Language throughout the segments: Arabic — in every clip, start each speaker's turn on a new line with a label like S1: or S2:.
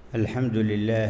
S1: الحمد لله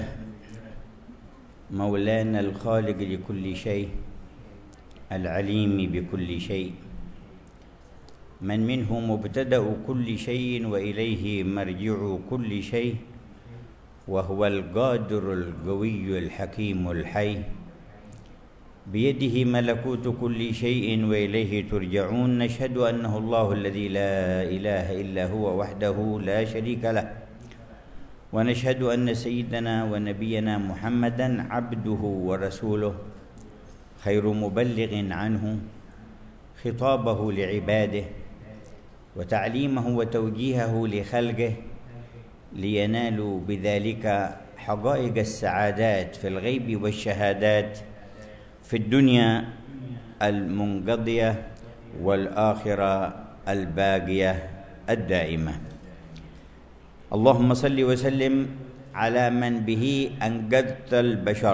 S1: مولانا الخالق لكل شيء العليم بكل شيء من منه مبتدأ كل شيء وإليه مرجع كل شيء وهو القادر القوي الحكيم الحي بيده ملكوت كل شيء وإليه ترجعون نشهد أنه الله الذي لا إله إلا هو وحده لا شريك له ونشهد أن سيدنا ونبينا محمدًا عبده ورسوله خير مبلغ عنه خطابه لعباده وتعليمه وتوجيهه لخلقه لينالوا بذلك حقائق السعادات في الغيب والشهادات في الدنيا المنقضية والآخرة الباقية الدائمة. اللهم صل وسلم على من به أنقذت البشر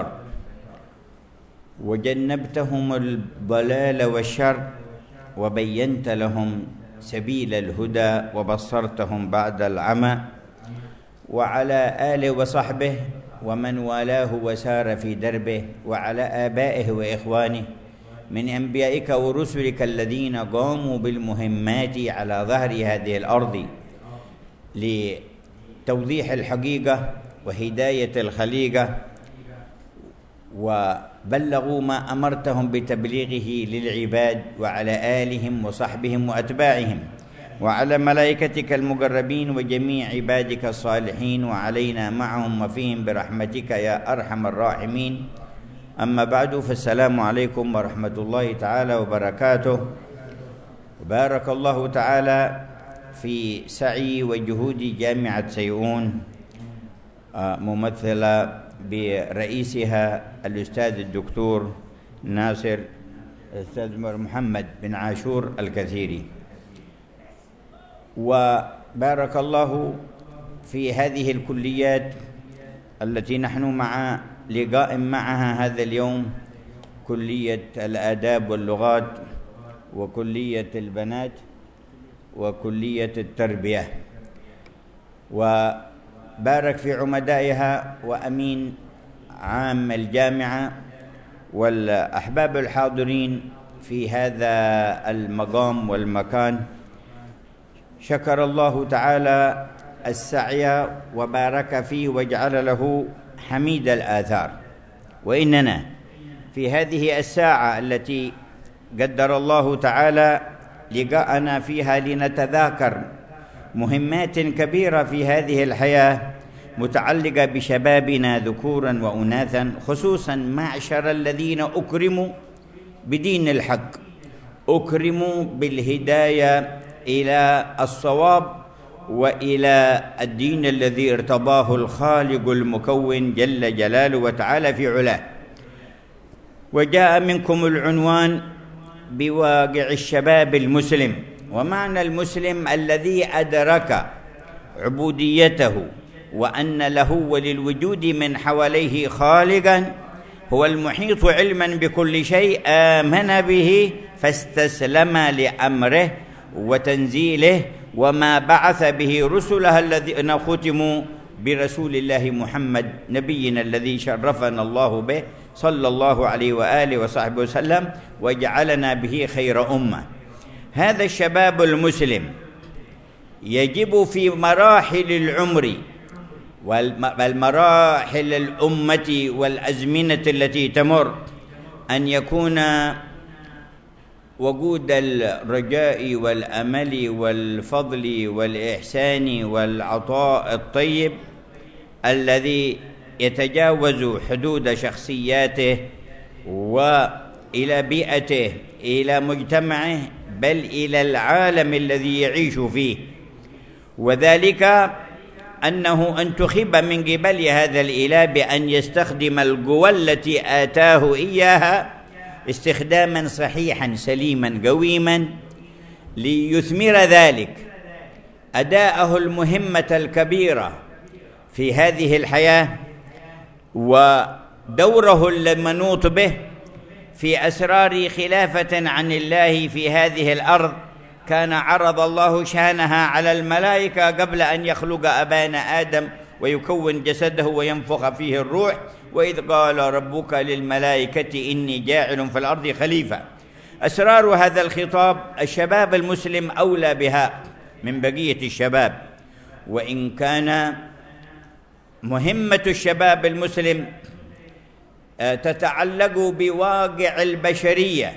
S1: وجنبتهم الضلال والشر وبينت لهم سبيل الهدى وبصرتهم بعد العمى وعلى آله وصحبه ومن والاه وسار في دربه وعلى آبائه وإخوانه من أنبيائك ورسلك الذين قاموا بالمهمات على ظهر هذه الأرض لتوضيح الحقيقة وهداية الخليقة وبلغوا ما أمرتهم بتبليغه للعباد وعلى آلهم وصحبهم وأتباعهم وعلى ملائكتك المقربين وجميع عبادك الصالحين وعلينا معهم وفيهم برحمتك يا أرحم الراحمين. أما بعد فالسلام عليكم ورحمة الله تعالى وبركاته. بارك الله تعالى في سعي وجهود جامعة سيئون ممثلة برئيسها الأستاذ الدكتور ناصر الأستاذ محمد بن عاشور الكثيري، وبارك الله في هذه الكليات التي نحن مع لقاء معها هذا اليوم، كلية الآداب واللغات وكلية البنات وكلية التربية، وبارك في عمدائها وأمين عام الجامعة والأحباب الحاضرين في هذا المقام والمكان. شكر الله تعالى السعي وبارك فيه وجعل له حميد الآثار. وإننا في هذه الساعة التي قدر الله تعالى لقاءنا فيها لنتذاكر مهمات كبيرة في هذه الحياة متعلقة بشبابنا ذكورا وأناثا، خصوصا معشر الذين أكرموا بدين الحق، أكرموا بالهداية إلى الصواب وإلى الدين الذي ارتضاه الخالق المكون جل جلاله وتعالى في علاه. وجاء منكم العنوان بواقع الشباب المسلم، ومعنى المسلم الذي أدرك عبوديته وأن له وللوجود من حواليه خالقا هو المحيط علما بكل شيء، آمن به فاستسلم لأمره وتنزيله وما بعث به رسله الذين ختموا برسول الله محمد نبينا الذي شرفنا الله به صلى الله عليه وآله وصحبه وسلم وجعلنا به خير أمة. هذا الشباب المسلم يجب في مراحل العمر والمراحل الأمة والأزمنة التي تمر أن يكون وجود الرجاء والأمل والفضل والإحسان والعطاء الطيب الذي يتجاوز حدود شخصياته وإلى بيئته إلى مجتمعه بل إلى العالم الذي يعيش فيه، وذلك أنه انتخب من قبل هذا الإله بأن يستخدم القوى التي آتاه إياها استخداما صحيحا سليما قويما ليثمر ذلك أداءه المهمة الكبيرة في هذه الحياة ودوره المنوط به في أسرار خلافة عن الله في هذه الأرض كان عرض الله شانها على الملائكة قبل أن يخلق أبانا آدم ويكون جسده وينفخ فيه الروح. وإذ قال ربك للملائكة إني جاعل في الأرض خليفة. أسرار هذا الخطاب الشباب المسلم أولى بها من بقية الشباب، وإن كان مهمة الشباب المسلم تتعلق بواقع البشرية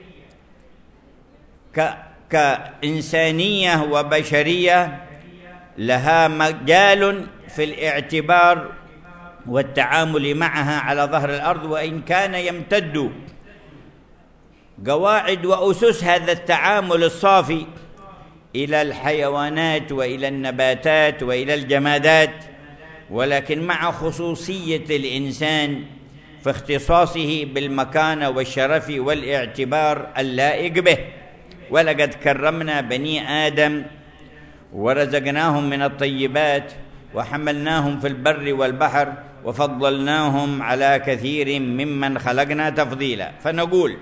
S1: كإنسانية وبشرية، لها مجال في الاعتبار والتعامل معها على ظهر الأرض، وإن كان يمتد قواعد وأسس هذا التعامل الصافي إلى الحيوانات وإلى النباتات وإلى الجمادات، ولكن مع خصوصية الإنسان في اختصاصه بالمكانة والشرف والاعتبار اللائق به. ولقد كرمنا بني آدم ورزقناهم من الطيبات وحملناهم في البر والبحر وفضلناهم على كثير ممن خلقنا تفضيلا. فنقول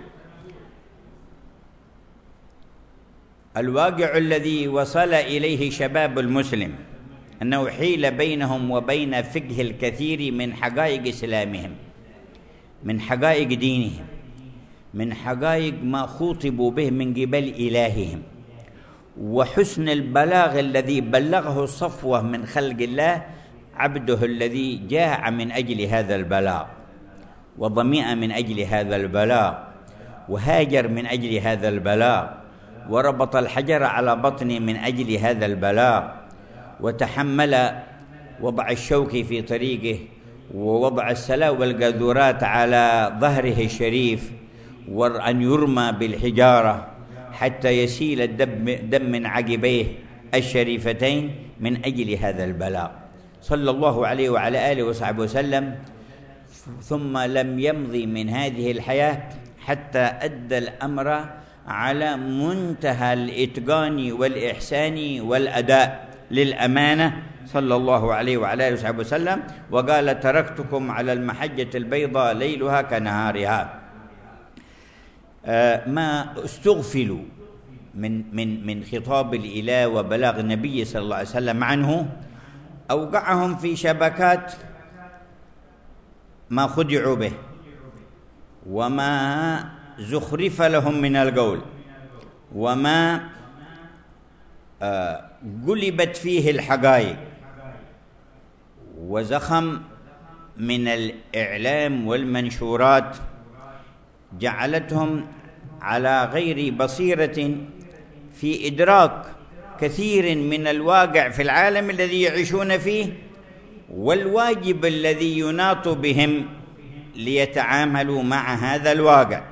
S1: الواقع الذي وصل إليه شباب المسلم أنه حيل بينهم وبين فقه الكثير من حقائق إسلامهم، من حقائق دينهم، من حقائق ما خوطبوا به من قبل إلههم، وحسن البلاغ الذي بلغه الصفوة من خلق الله عبده الذي جاع من أجل هذا البلاغ وظمئ من أجل هذا البلاغ وهاجر من أجل هذا البلاغ وربط الحجر على بطنه من أجل هذا البلاغ وتحمل وضع الشوك في طريقه ووضع السلا والقاذورات على ظهره الشريف وأن يرمى بالحجارة حتى يسيل الدم من عقبيه الشريفتين من أجل هذا البلاغ صلى الله عليه وعلى آله وصحبه وسلم. ثم لم يمضي من هذه الحياة حتى أدى الأمر على منتهى الإتقان والإحسان والأداء للأمانة صلى الله عليه وعلى آله وصحبه وسلم، وقال تركتكم على المحجة البيضاء ليلها كنهارها. ما استغفلوا من خطاب الإله وبلاغ النبي صلى الله عليه وسلم عنه أوقعهم في شبكات ما خدعوا به وما زخرف لهم من القول وما قلبت فيه الحقائق وزخم من الإعلام والمنشورات جعلتهم على غير بصيرة في إدراك كثير من الواقع في العالم الذي يعيشون فيه والواجب الذي يناط بهم ليتعاملوا مع هذا الواقع.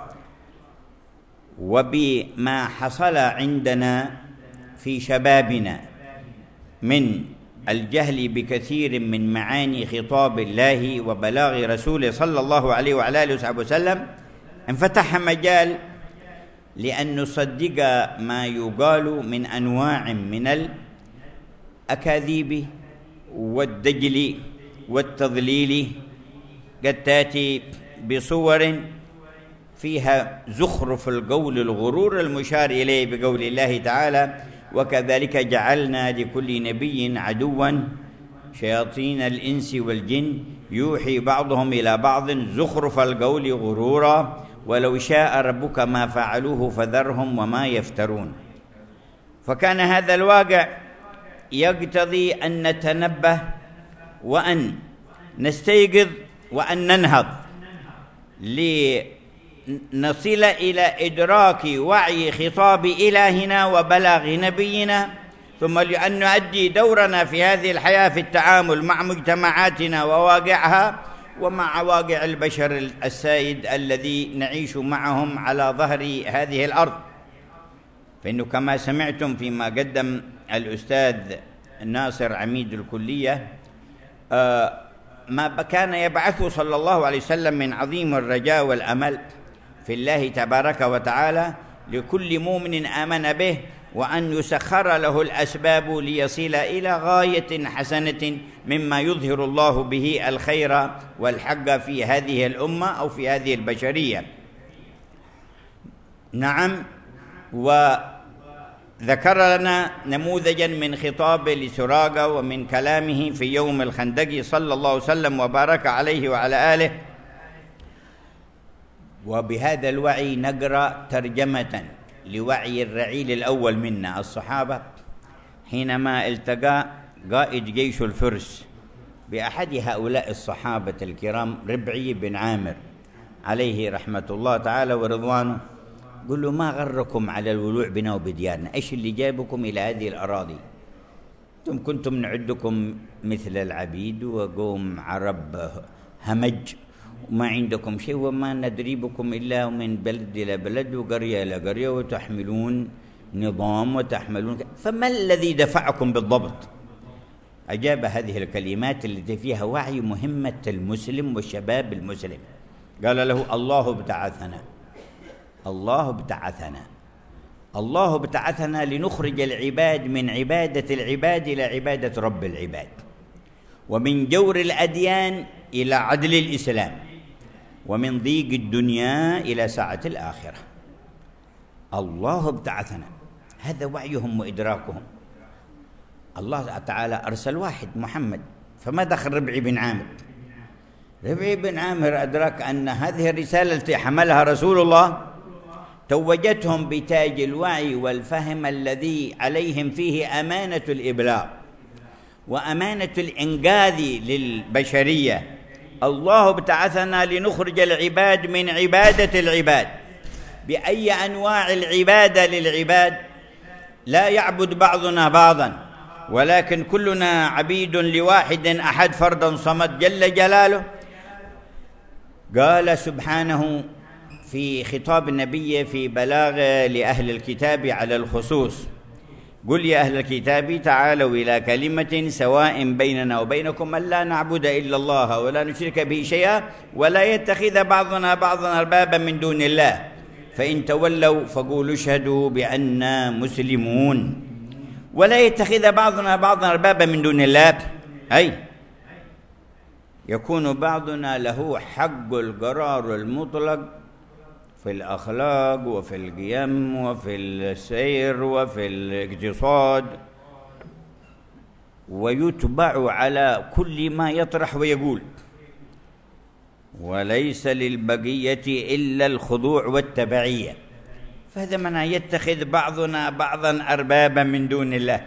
S1: وبما حصل عندنا في شبابنا من الجهل بكثير من معاني خطاب الله وبلاغ رسوله صلى الله عليه وعلى آله وصحبه وسلم انفتح مجال لأن نصدق ما يقال من أنواع من الأكاذيب والدجل والتضليل قد تأتي بصور فيها زخرف القول الغرور المشار إليه بقول الله تعالى وكذلك جعلنا لكل نبي عدوا شياطين الإنس والجن يوحي بعضهم إلى بعض زخرف القول غرورا ولو شاء ربك ما فعلوه فذرهم وما يفترون. فكان هذا الواقع يقتضي أن نتنبه وأن نستيقظ وأن ننهض لنصل إلى إدراك وعي خطاب إلهنا وبلاغ نبينا، ثم لأن نؤدي دورنا في هذه الحياة في التعامل مع مجتمعاتنا وواقعها ومع واقع البشر السائد الذي نعيش معهم على ظهر هذه الأرض. فإنه كما سمعتم فيما قدم الأستاذ ناصر عميد الكلية ما كان يبعثه صلى الله عليه وسلم من عظيم الرجاء والأمل في الله تبارك وتعالى لكل مؤمن آمن به، وأن يسخر له الأسباب ليصل إلى غاية حسنة مما يظهر الله به الخير والحق في هذه الأمة أو في هذه البشرية. نعم، ذكر لنا نموذجا من خطابه لسراقة ومن كلامه في يوم الخندق صلى الله عليه وسلم وبارك عليه وعلى آله. وبهذا الوعي نقرأ ترجمة لوعي الرعيل الأول منا الصحابة حينما التقى قائد جيش الفرس بأحد هؤلاء الصحابة الكرام ربعي بن عامر عليه رحمة الله تعالى ورضوانه. قل له: ما غركم على الولوع بنا وبديارنا؟ إيش اللي جابكم إلى هذه الأراضي؟ أنتم كنتم نعدكم مثل العبيد وقوم عرب همج وما عندكم شيء، وما ندري بكم إلا من بلد إلى بلد وقرية إلى قرية، وتحملون نظام وتحملون فما الذي دفعكم بالضبط؟ أجاب هذه الكلمات التي فيها وعي مهمة المسلم والشباب المسلم. قال له: الله ابتعثنا، الله ابتعثنا، الله ابتعثنا لنخرج العباد من عبادة العباد إلى عبادة رب العباد، ومن جور الأديان إلى عدل الإسلام، ومن ضيق الدنيا إلى سعة الآخرة. الله ابتعثنا، هذا وعيهم وإدراكهم. الله تعالى أرسل واحد محمد، فما دخل ربعي بن عامر؟ ربعي بن عامر أدرك أن هذه الرسالة التي حملها رسول الله توجتهم بتاج الوعي والفهم الذي عليهم فيه أمانة الإبلاغ وأمانة الإنقاذ للبشرية. الله ابتعثنا لنخرج العباد من عبادة العباد بأي أنواع العبادة للعباد، لا يعبد بعضنا بعضا، ولكن كلنا عبيد لواحد أحد فرد صمد جل جلاله. قال سبحانه في خطاب النبي في بلاغ لأهل الكتاب على الخصوص: قل يا أهل الكتاب تعالوا إلى كلمة سواء بيننا وبينكم ألا نعبد إلا الله ولا نشرك به شيئا ولا يتخذ بعضنا بعضا أربابا من دون الله فإن تولوا فقولوا اشهدوا بأننا مسلمون. ولا يتخذ بعضنا بعضا أربابا من دون الله، أي يكون بعضنا له حق القرار المطلق في الأخلاق وفي القيم وفي السير وفي الاقتصاد، ويتبع على كل ما يطرح ويقول، وليس للبقية إلا الخضوع والتبعية. فهذا معنى يتخذ بعضنا بعضا أربابا من دون الله،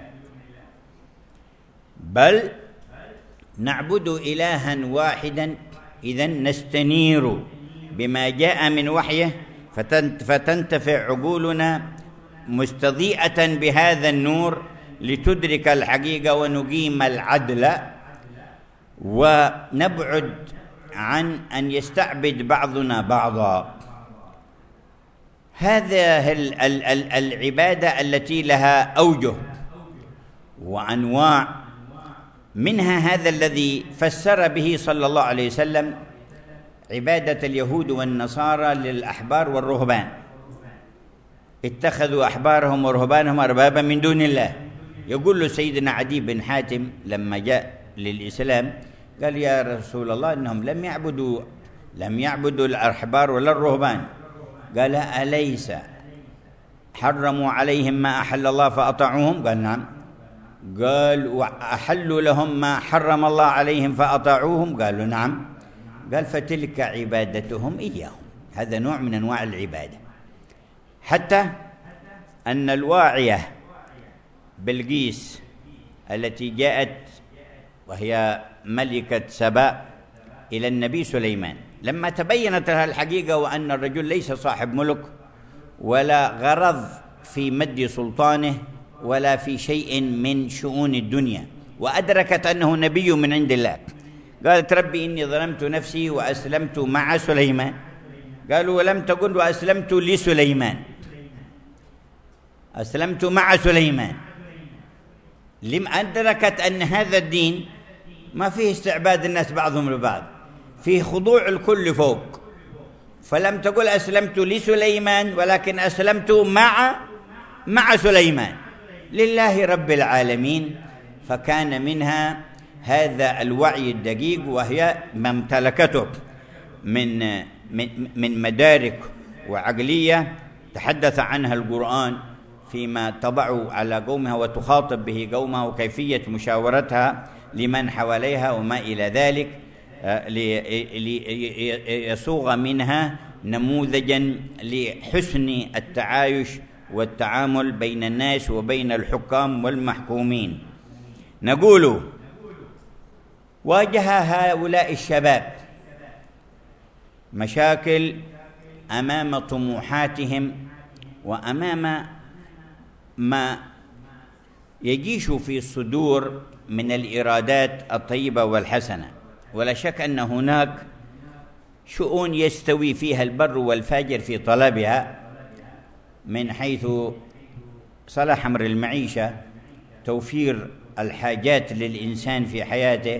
S1: بل نعبد إلها واحدا. إذن نستنير بما جاء من وحيه فتنتفع عقولنا مستضيئة بهذا النور لتدرك الحقيقة ونقيم العدل، ونبعد عن أن يستعبد بعضنا بعضا. هذه العبادة التي لها أوجه وأنواع، منها هذا الذي فسر به صلى الله عليه وسلم عبادة اليهود والنصارى للأحبار والرهبان. اتخذوا أحبارهم ورهبانهم أربابا من دون الله. يقول له سيدنا عدي بن حاتم لما جاء للإسلام قال: يا رسول الله إنهم لم يعبدوا الأحبار ولا الرهبان. قال: أليس حرموا عليهم ما أحل الله فأطاعوهم؟ قال: نعم. قال: وأحلوا لهم ما حرم الله عليهم فأطاعوهم؟ قالوا: نعم. قال: فتلك عبادتهم إياهم. هذا نوع من أنواع العبادة. حتى أن الواعية بلقيس التي جاءت وهي ملكة سبأ إلى النبي سليمان، لما تبينت لها الحقيقة وأن الرجل ليس صاحب ملك ولا غرض في مد سلطانه ولا في شيء من شؤون الدنيا، وأدركت أنه نبي من عند الله، قالت: ربي إني ظلمت نفسي وأسلمت مع سليمان. قالوا: ولم تقل وأسلمت لسليمان، أسلمت مع سليمان. لم أدركت أن هذا الدين ما فيه استعباد الناس بعضهم لبعض، فيه خضوع الكل فوق، فلم تقل أسلمت لسليمان ولكن أسلمت مع سليمان لله رب العالمين. فكان منها هذا الوعي الدقيق، وهي ما امتلكته من مدارك وعقلية تحدث عنها القرآن فيما تضع على قومها وتخاطب به قومها، وكيفية مشاورتها لمن حواليها وما إلى ذلك، ليصوغ منها نموذجا لحسن التعايش والتعامل بين الناس وبين الحكام والمحكومين. نقول: واجه هؤلاء الشباب مشاكل أمام طموحاتهم وأمام ما يجيش في الصدور من الإرادات الطيبة والحسنة، ولا شك أن هناك شؤون يستوي فيها البر والفاجر في طلبها، من حيث صلاح أمر المعيشة، توفير الحاجات للإنسان في حياته،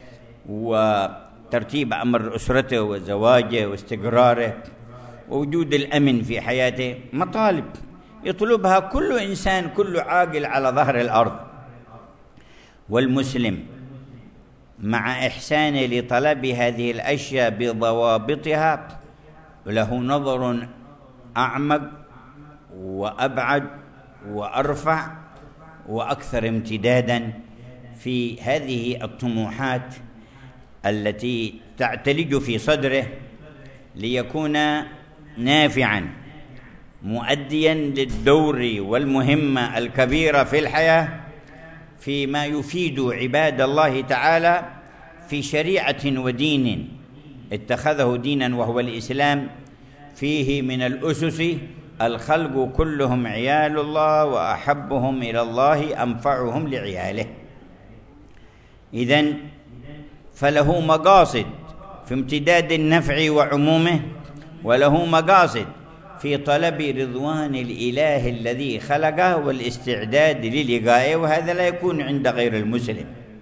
S1: وترتيب أمر أسرته وزواجه واستقراره، ووجود الأمن في حياته، مطالب يطلبها كل إنسان، كل عاقل على ظهر الأرض. والمسلم مع إحسانه لطلب هذه الأشياء بضوابطها له نظر أعمق وأبعد وأرفع وأكثر امتدادا في هذه الطموحات التي تعتلج في صدره، ليكون نافعا مؤديا للدور والمهمة الكبيرة في الحياة، فيما يفيد عباد الله تعالى في شريعة ودين اتخذه دينا وهو الإسلام، فيه من الأسس: الخلق كلهم عيال الله وأحبهم إلى الله أنفعهم لعياله. إذن فله مقاصد في امتداد النفع وعمومه، وله مقاصد في طلب رضوان الإله الذي خلقه والاستعداد للقائه، وهذا لا يكون عند غير المسلم.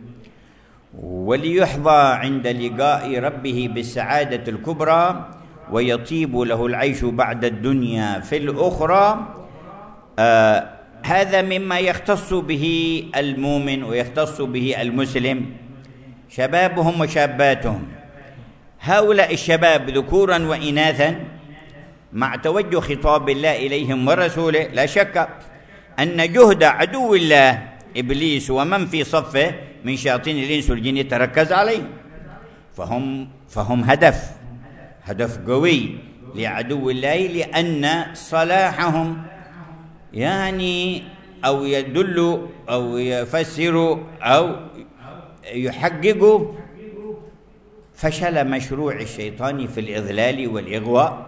S1: وليحظى عند لقاء ربه بالسعادة الكبرى ويطيب له العيش بعد الدنيا في الأخرى. هذا مما يختص به المؤمن ويختص به المسلم، شبابهم وشاباتهم. هؤلاء الشباب ذكورا وإناثا، مع توجه خطاب الله إليهم ورسوله، لا شك أن جهد عدو الله إبليس ومن في صفه من شياطين الإنس والجن يتركز عليه، فهم هدف قوي لعدو الله، لأن صلاحهم يعني أو يدل أو يفسر أو يحقق فشل مشروع الشيطان في الإضلال والإغواء،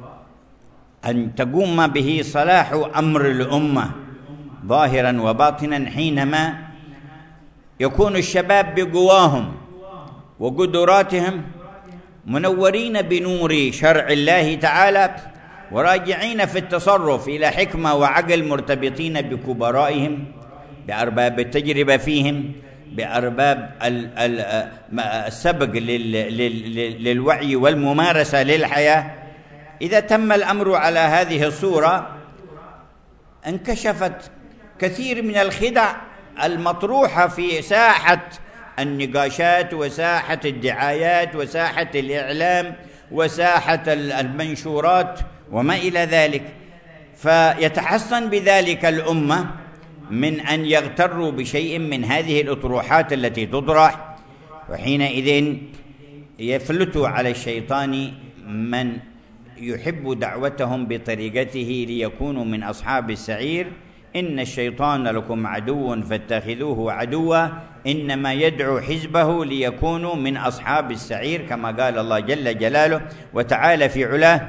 S1: أن تقوم به صلاح أمر الأمة ظاهرا وباطنا، حينما يكون الشباب بقواهم وقدراتهم منورين بنور شرع الله تعالى، وراجعين في التصرف إلى حكمة وعقل، مرتبطين بكبرائهم، بأرباب التجربة فيهم، بأرباب السبق للوعي والممارسة للحياة. إذا تم الأمر على هذه الصورة انكشفت كثير من الخدع المطروحة في ساحة النقاشات وساحة الدعايات وساحة الإعلام وساحة المنشورات وما إلى ذلك، فيتحصن بذلك الأمة من أن يغتروا بشيء من هذه الأطروحات التي تطرح، وحينئذ يفلت على الشيطان من يحب دعوتهم بطريقته ليكونوا من أصحاب السعير. إن الشيطان لكم عدو فاتخذوه عدوا إنما يدعو حزبه ليكونوا من أصحاب السعير، كما قال الله جل جلاله وتعالى في علاه.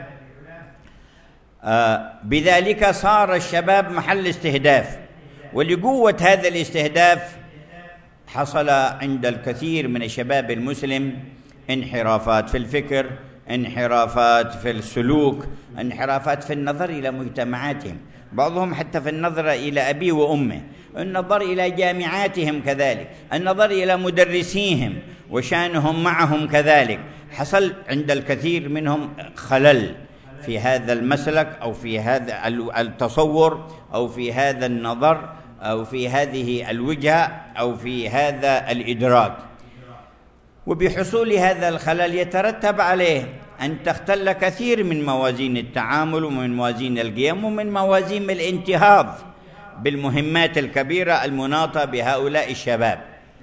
S1: بذلك صار الشباب محل استهداف، ولقوة هذا الاستهداف حصل عند الكثير من الشباب المسلم انحرافات في الفكر، انحرافات في السلوك، انحرافات في النظر إلى مجتمعاتهم، بعضهم حتى في النظر إلى أبيه وأمه، النظر إلى جامعاتهم كذلك، النظر إلى مدرسيهم وشأنهم معهم كذلك. حصل عند الكثير منهم خلل في هذا المسلك أو في هذا التصور أو في هذا النظر أو في هذه الوجهة أو في هذا الإدراك. وبحصول هذا الخلل يترتب عليه أن تختل كثير من موازين التعامل ومن موازين القيم ومن موازين الانتهاض بالمهمات الكبيرة المناطة بهؤلاء الشباب.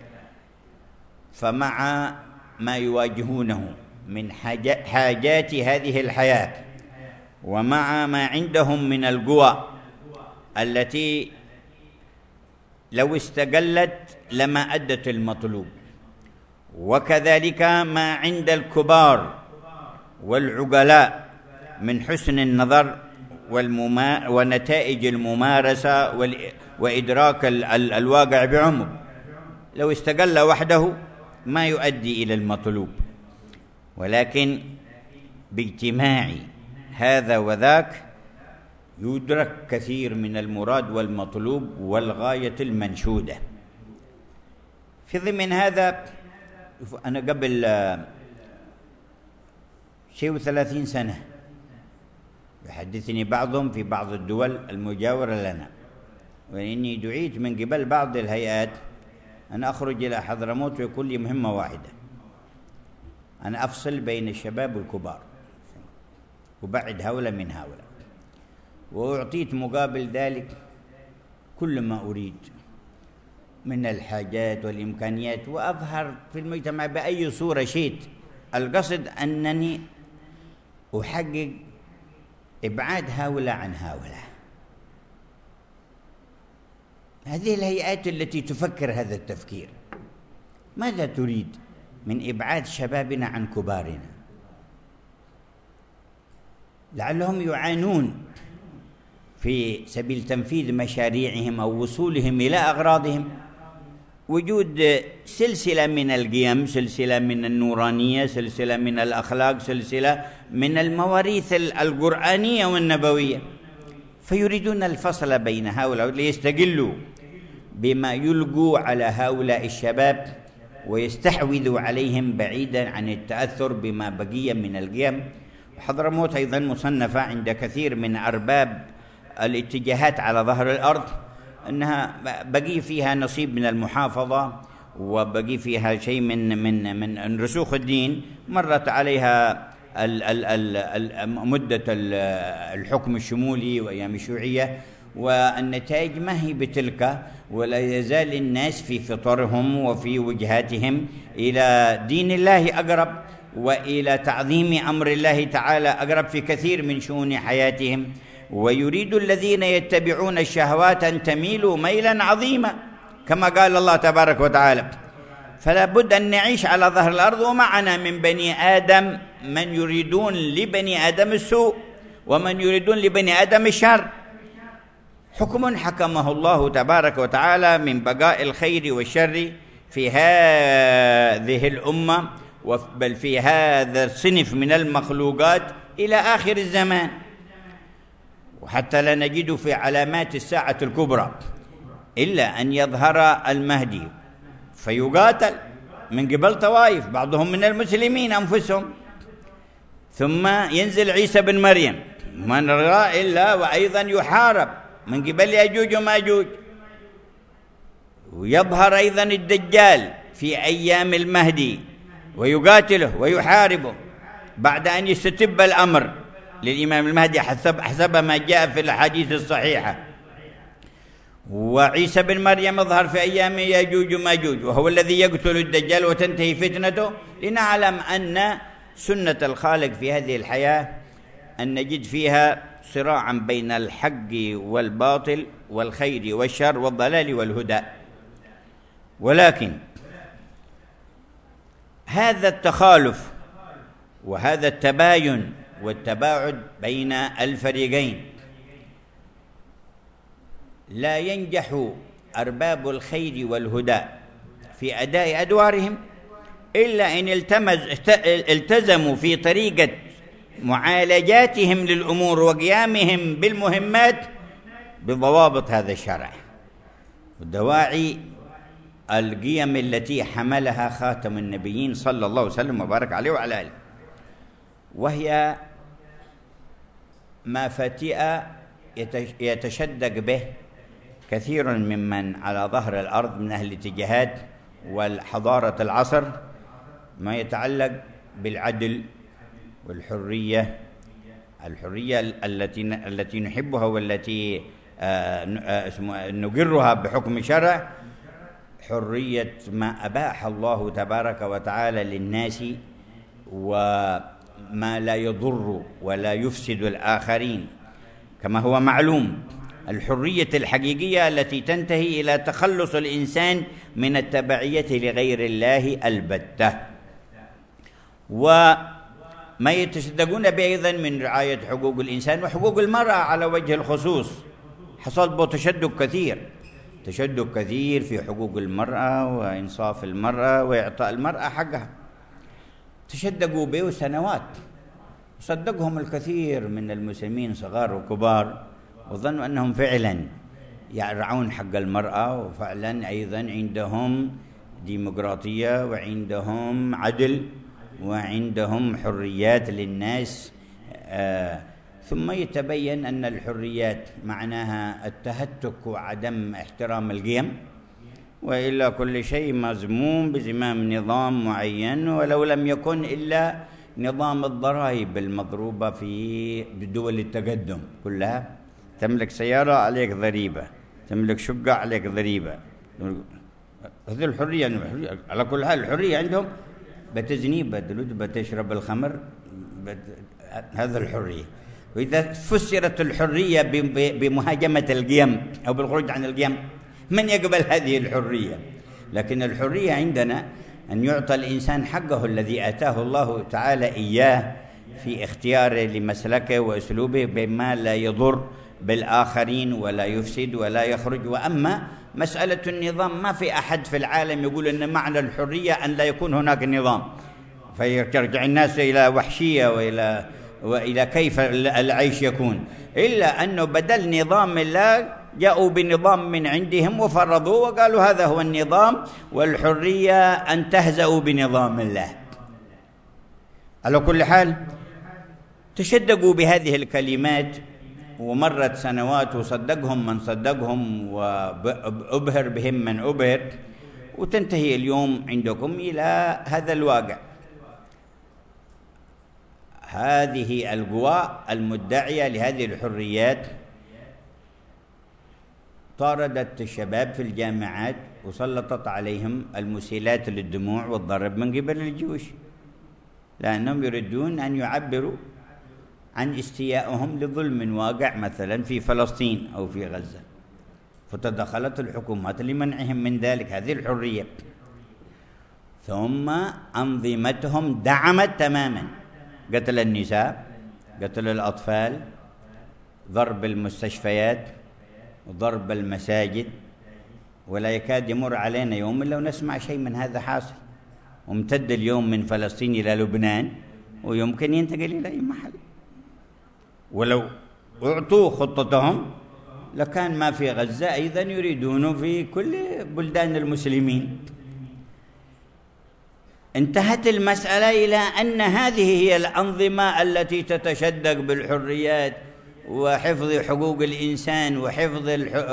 S1: فمع ما يواجهونه من حاجات هذه الحياة، ومع ما عندهم من القوى التي لو استقلت لما أدت المطلوب، وكذلك ما عند الكبار والعقلاء من حسن النظر ونتائج الممارسة وإدراك الواقع بعمق، لو استقل وحده ما يؤدي إلى المطلوب. ولكن باجتماع هذا وذاك يدرك كثير من المراد والمطلوب والغاية المنشودة. في ضمن هذا، أنا قبل شيء 30 سنة يحدثني بعضهم في بعض الدول المجاورة لنا، وإني دعيت من قبل بعض الهيئات أن أخرج إلى حضرموت ويكون لي مهمة واحدة، أنا أفصل بين الشباب والكبار وبعد هؤلاء من هؤلاء، وأعطيت مقابل ذلك كل ما أريد من الحاجات والإمكانيات، وأظهر في المجتمع بأي صورة شئت. القصد أنني أحقق إبعاد هؤلاء عن هؤلاء. هذه الهيئات التي تفكر هذا التفكير ماذا تريد؟ من إبعاد شبابنا عن كبارنا، لعلهم يعانون في سبيل تنفيذ مشاريعهم أو وصولهم إلى أغراضهم. وجود سلسلة من القيم، سلسلة من النورانية، سلسلة من الأخلاق، سلسلة من المواريث القرآنية والنبوية، فيريدون الفصل بين هؤلاء ليستقلوا بما يلقوا على هؤلاء الشباب ويستحوذوا عليهم بعيدا عن التأثر بما بقي من القيم. حضرموت أيضا مصنفة عند كثير من أرباب الاتجاهات على ظهر الأرض أنها بقي فيها نصيب من المحافظة، وبقي فيها شيء من رسوخ الدين. مرت عليها مدة الحكم الشمولي وأيام الشيوعية، والنتائج ما هي بتلك، ولا يزال الناس في فطرهم وفي وجهاتهم إلى دين الله أقرب، وإلى تعظيم أمر الله تعالى أقرب في كثير من شؤون حياتهم. ويريد الذين يتبعون الشهوات أن تميلوا ميلا عظيما كما قال الله تبارك وتعالى. فلا بد أن نعيش على ظهر الأرض، ومعنا من بني آدم من يريدون لبني آدم السوء ومن يريدون لبني آدم الشر. حكم حكمه الله تبارك وتعالى من بقاء الخير والشر في هذه الأمة، بل في هذا الصنف من المخلوقات إلى آخر الزمان. وحتى لا نجد في علامات الساعة الكبرى إلا أن يظهر المهدي فيقاتل من قبل طوائف، بعضهم من المسلمين أنفسهم، ثم ينزل عيسى بن مريم ما نرى إلا وأيضا يحارب من قبل يأجوج وماجوج، ويظهر أيضا الدجال في أيام المهدي ويقاتله ويحاربه بعد أن يستتب الأمر للإمام المهدي حسب ما جاء في الأحاديث الصحيحة. وعيسى بن مريم يظهر في أيام يأجوج وماجوج، وهو الذي يقتل الدجال وتنتهي فتنته. لنعلم أن سنة الخالق في هذه الحياة أن نجد فيها صراعا بين الحق والباطل والخير والشر والضلال والهدى. ولكن هذا التخالف وهذا التباين والتباعد بين الفريقين لا ينجح أرباب الخير والهدى في أداء أدوارهم إلا إن التزموا في طريقة معالجاتهم للأمور وقيامهم بالمهمات بضوابط هذا الشرع ودواعي القيم التي حملها خاتم النبيين صلى الله عليه وسلم وبارك عليه وعلى آله، وهي ما فتئ يتشدق به كثير ممن على ظهر الأرض من أهل الاتجاهات والحضارة العصر، ما يتعلق بالعدل والحرية، الحرية التي نحبها والتي نقرها بحكم شرع، حرية ما أباح الله تبارك وتعالى للناس وما لا يضر ولا يفسد الآخرين، كما هو معلوم. الحرية الحقيقية التي تنتهي إلى تخلص الإنسان من التبعية لغير الله البتة. وما يتصدقون به أيضا من رعاية حقوق الإنسان وحقوق المرأة على وجه الخصوص. حصل به تشدد كثير في حقوق المرأة وإنصاف المرأة وإعطاء المرأة حقها. تشدقوا به سنوات، صدقهم الكثير من المسلمين صغار وكبار، وظنوا أنهم فعلا يرعون حق المرأة، وفعلا أيضا عندهم ديمقراطية وعندهم عدل وعندهم حريات للناس. ثم يتبين أن الحريات معناها التهتك وعدم احترام القيم، وإلا كل شيء مزموم بزمام نظام معين، ولو لم يكن إلا نظام الضرائب المضروبة في دول التقدم كلها. تملك سيارة عليك ضريبة، تملك شقة عليك ضريبة. هذه الحرية على كل حال. الحرية عندهم بتزني، بتشرب الخمر، هذا الحرية. وإذا فسرت الحرية بمهاجمة القيم أو بالخروج عن القيم، من يقبل هذه الحرية؟ لكن الحرية عندنا أن يعطى الإنسان حقه الذي آتاه الله تعالى إياه في اختياره لمسلكه وأسلوبه بما لا يضر بالآخرين ولا يفسد ولا يخرج. وأما مسألة النظام، ما في أحد في العالم يقول أن معنى الحرية أن لا يكون هناك نظام، فيرجع الناس إلى وحشية وإلى كيف العيش يكون، إلا أنه بدل نظام الله جاءوا بنظام من عندهم وفرضوه وقالوا هذا هو النظام، والحرية أن تهزأوا بنظام الله. على كل حال تشدقوا بهذه الكلمات، ومرت سنوات وصدقهم من صدقهم وأبهر بهم من أبهر، وتنتهي اليوم عندكم إلى هذا الواقع. هذه القوى المدعية لهذه الحريات طاردت الشباب في الجامعات وسلطت عليهم المسيلات للدموع والضرب من قبل الجيوش، لأنهم يريدون أن يعبروا عن استيائهم لظلم واقع مثلا في فلسطين أو في غزة، فتدخلت الحكومات لمنعهم من ذلك، هذه الحرية. ثم أنظمتهم دعمت تماما قتل النساء، قتل الأطفال، ضرب المستشفيات، ضرب المساجد، ولا يكاد يمر علينا يوم إلا ونسمع شيء من هذا حاصل، وامتد اليوم من فلسطين إلى لبنان، ويمكن ينتقل إلى أي محل. ولو أعطوا خطتهم لكان ما في غزة أيضا يريدونه في كل بلدان المسلمين. انتهت المسألة إلى أن هذه هي الأنظمة التي تتشدق بالحريات وحفظ حقوق الإنسان وحفظ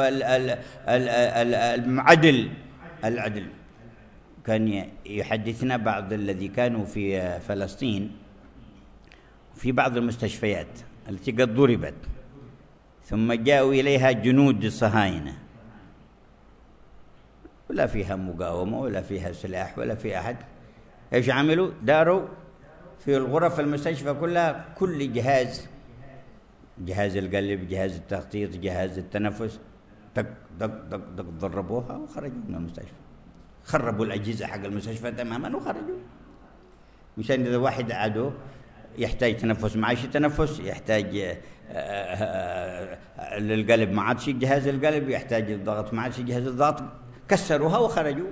S1: العدل. كان يحدثنا بعض الذي كانوا في فلسطين في بعض المستشفيات التي قد ضربت، ثم جاءوا إليها جنود الصهاينة، ولا فيها مقاومة ولا فيها سلاح ولا في أحد. إيش عملوا؟ داروا في الغرف المستشفى كلها كل جهاز القلب، جهاز التخطيط، جهاز التنفس، دق دق دق دق، ضربوها وخرجوا من المستشفى، خربوا الأجهزة حق المستشفى تماما وخرجوا. مشان إذا واحد عدو يحتاج تنفس معاش تنفس، يحتاج للقلب ما عادش جهاز القلب، يحتاج الضغط ما عادش جهاز الضغط، كسروها وخرجوا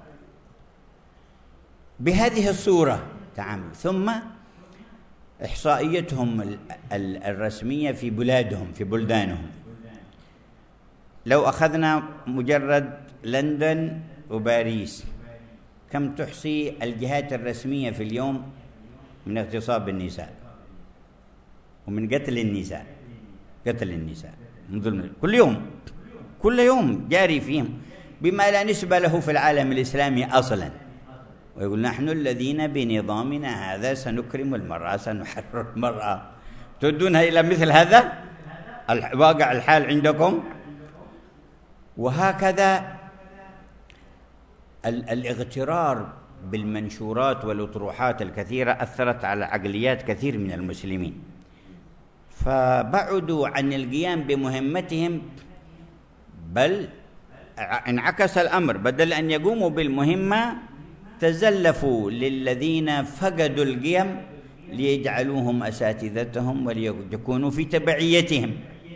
S1: بهذه الصورة تعامل. ثم إحصائيتهم الرسمية في بلادهم في بلدانهم، لو أخذنا مجرد لندن وباريس، كم تحصي الجهات الرسمية في اليوم من اغتصاب النساء ومن قتل النساء من ظلم، كل يوم جاري فيهم بما لا نسبة له في العالم الإسلامي أصلا. ويقول نحن الذين بنظامنا هذا سنكرم المرأة، سنحرر المرأة. تودونها إلى مثل هذا واقع الحال عندكم؟ وهكذا الاغترار بالمنشورات والأطروحات الكثيرة أثرت على عقليات كثير من المسلمين، فبعدوا عن القيام بمهمتهم، بل انعكس الأمر، بدل أن يقوموا بالمهمة تزلفوا للذين فقدوا القيم ليجعلوهم أساتذتهم وليكونوا في تبعيتهم،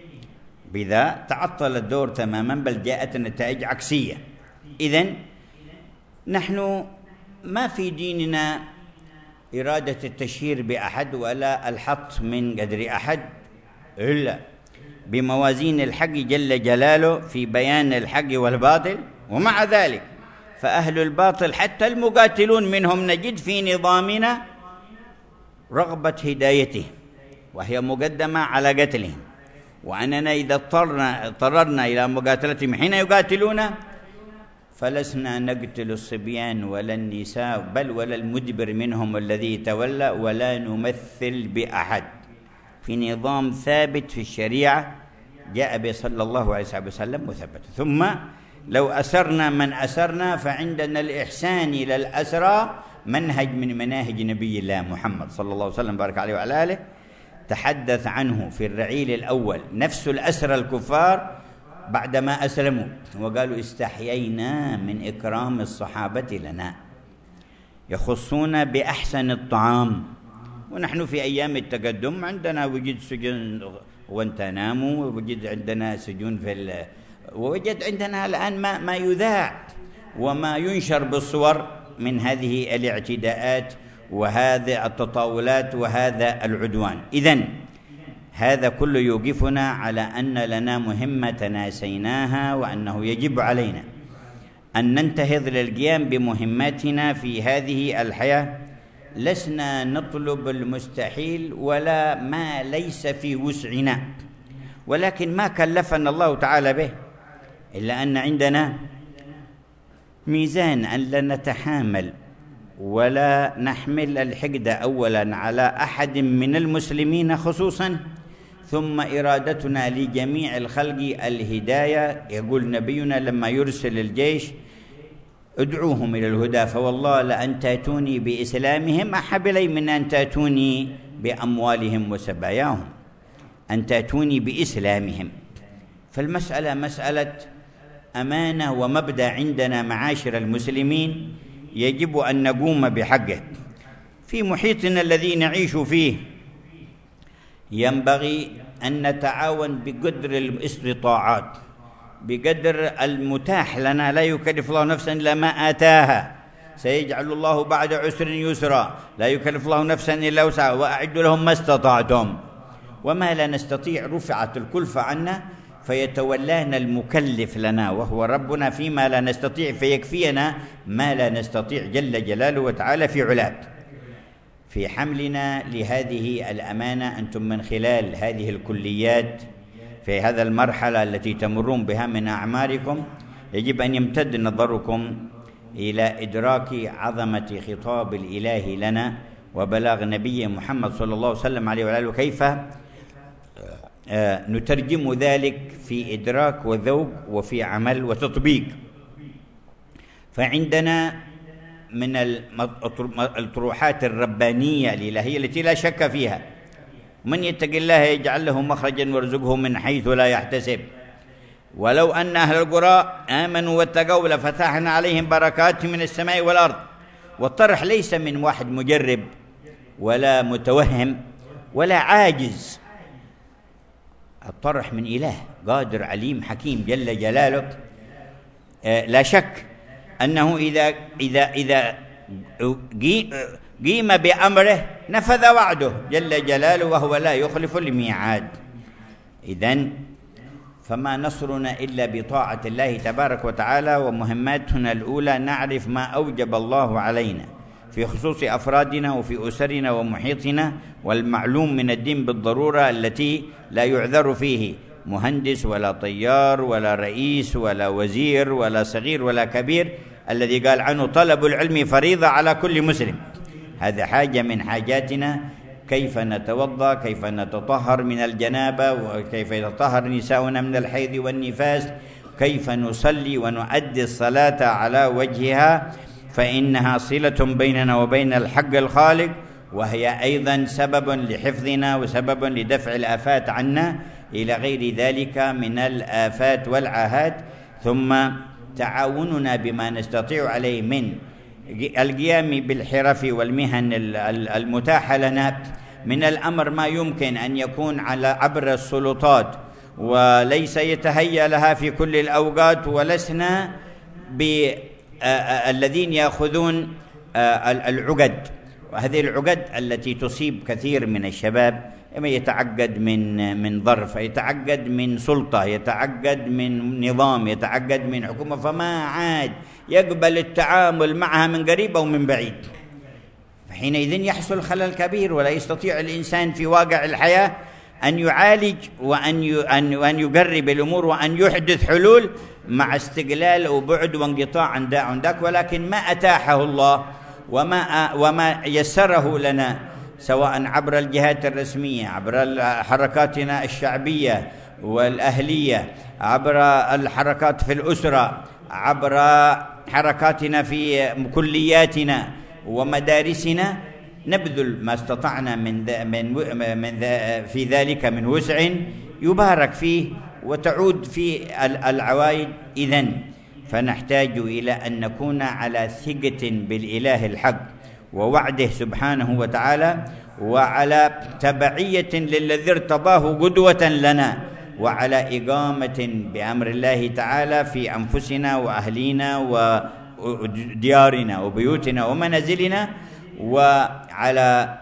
S1: بذا تعطل الدور تماما، بل جاءت النتائج عكسية. إذن نحن ما في ديننا إرادة التشهير بأحد ولا الحط من قدر أحد، إلا بموازين الحق جل جلاله في بيان الحق والباطل. ومع ذلك فأهل الباطل حتى المقاتلون منهم نجد في نظامنا رغبة هدايته، وهي مقدمة على قتلهم، وأننا إذا اضطررنا إلى مقاتلتهم حين يقاتلون فلسنا نقتل الصبيان ولا النساء، بل ولا المدبر منهم الذي تولى، ولا نمثل بأحد، في نظام ثابت في الشريعة جاء به صلى الله عليه وسلم وثبت. ثم لو أسرنا من أسرنا فعندنا الإحسان إلى الأسرى منهج من مناهج نبي الله محمد صلى الله عليه وسلم بارك عليه وعلى آله، تحدث عنه في الرعيل الأول نفس الأسرى الكفار بعدما أسلموا، وقالوا استحيينا من إكرام الصحابة لنا، يخصون بأحسن الطعام. ونحن في أيام التقدم عندنا وجد سجن وانتناموا، ووجد عندنا سجون ووجد عندنا الآن ما يذاع وما ينشر بالصور من هذه الاعتداءات وهذه التطاولات وهذا العدوان. إذن هذا كله يوقفنا على أن لنا مهمة تناسيناها، وأنه يجب علينا أن ننتهض للقيام بمهماتنا في هذه الحياة. لسنا نطلب المستحيل ولا ما ليس في وسعنا، ولكن ما كلفنا الله تعالى به، إلا أن عندنا ميزان أن لا نتحامل ولا نحمل الحقد أولا على أحد من المسلمين خصوصا، ثم إرادتنا لجميع الخلق الهداية. يقول نبينا لما يرسل الجيش ادعوهم إلى الهدى، فوالله لأن تأتوني بإسلامهم أحب إلي من أن تأتوني بأموالهم وسباياهم، أن تأتوني بإسلامهم. فالمسألة مسألة أمانة ومبدأ عندنا معاشر المسلمين يجب أن نقوم بحقه. في محيطنا الذي نعيش فيه ينبغي أن نتعاون بقدر الاستطاعات، بقدر المتاح لنا، لا يكلف الله نفسا إلا ما آتاها، سيجعل الله بعد عسر يسرا، لا يكلف الله نفسا إلا وسعها، وأعدوا لهم ما استطعتم. وما لا نستطيع رفعت الكلفة عنا فيتولانا المكلف لنا وهو ربنا فيما لا نستطيع، فيكفينا ما لا نستطيع جل جلاله وتعالى في علاه. في حملنا لهذه الأمانة أنتم من خلال هذه الكليات في هذا المرحلة التي تمرون بها من أعماركم يجب أن يمتد نظركم إلى إدراك عظمة خطاب الإله لنا وبلاغ نبي محمد صلى الله عليه وسلم عليه وعلى آله، وكيف نترجم ذلك في إدراك وذوق وفي عمل وتطبيق. فعندنا من الطروحات الربانية الإلهية التي لا شك فيها، من يتق الله يجعل له مخرجا ويرزقه من حيث لا يحتسب، ولو أن أهل القرى آمنوا واتقوا لفتحنا عليهم بركات من السماء والأرض. والطرح ليس من واحد مجرب ولا متوهم ولا عاجز، الطرح من إله قادر عليم حكيم جل جلاله. لا شك أنه إذا قيم بأمره نفذ وعده جل جلاله وهو لا يخلف الميعاد. إذن فما نصرنا إلا بطاعة الله تبارك وتعالى. ومهماتنا الأولى نعرف ما أوجب الله علينا في خصوص أفرادنا وفي أسرنا ومحيطنا، والمعلوم من الدين بالضرورة التي لا يعذر فيه مهندس ولا طيار ولا رئيس ولا وزير ولا صغير ولا كبير، الذي قال عنه طلب العلم فريضة على كل مسلم. هذا حاجة من حاجاتنا، كيف نتوضأ، كيف نتطهر من الجنابة، وكيف يتطهر نساؤنا من الحيض والنفاس، كيف نصلي ونؤدي الصلاة على وجهها، فإنها صلة بيننا وبين الحق الخالق، وهي أيضا سبب لحفظنا وسبب لدفع الآفات عنا إلى غير ذلك من الآفات والعاهات. ثم تعاوننا بما نستطيع عليه من القيام بالحرف والمهن المتاحة لنا من الأمر ما يمكن أن يكون عبر السلطات، وليس يتهيأ لها في كل الأوقات، ولسنا الذين يأخذون العقد، وهذه العقد التي تصيب كثير من الشباب، إما يتعقد من ظرف، يتعقد من سلطة، يتعقد من نظام، يتعقد من حكومة، فما عاد يقبل التعامل معها من قريب أو من بعيد. حينئذ يحصل خلل كبير، ولا يستطيع الإنسان في واقع الحياة أن يعالج وأن يقرب الأمور وأن يحدث حلول مع استقلال وبعد وانقطاع عن ذاك. ولكن ما أتاحه الله وما يسره لنا، سواء عبر الجهات الرسمية، عبر حركاتنا الشعبية والأهلية، عبر الحركات في الأسرة، عبر حركاتنا في كلياتنا ومدارسنا، نبذل ما استطعنا في ذلك من وسع يبارك فيه وتعود فيه العوائد. إذن فنحتاج إلى أن نكون على ثقة بالإله الحق ووعده سبحانه وتعالى، وعلى تبعية للذي ارتضاه قدوة لنا، وعلى إقامة بأمر الله تعالى في أنفسنا وأهلينا وديارنا وبيوتنا ومنازلنا، وعلى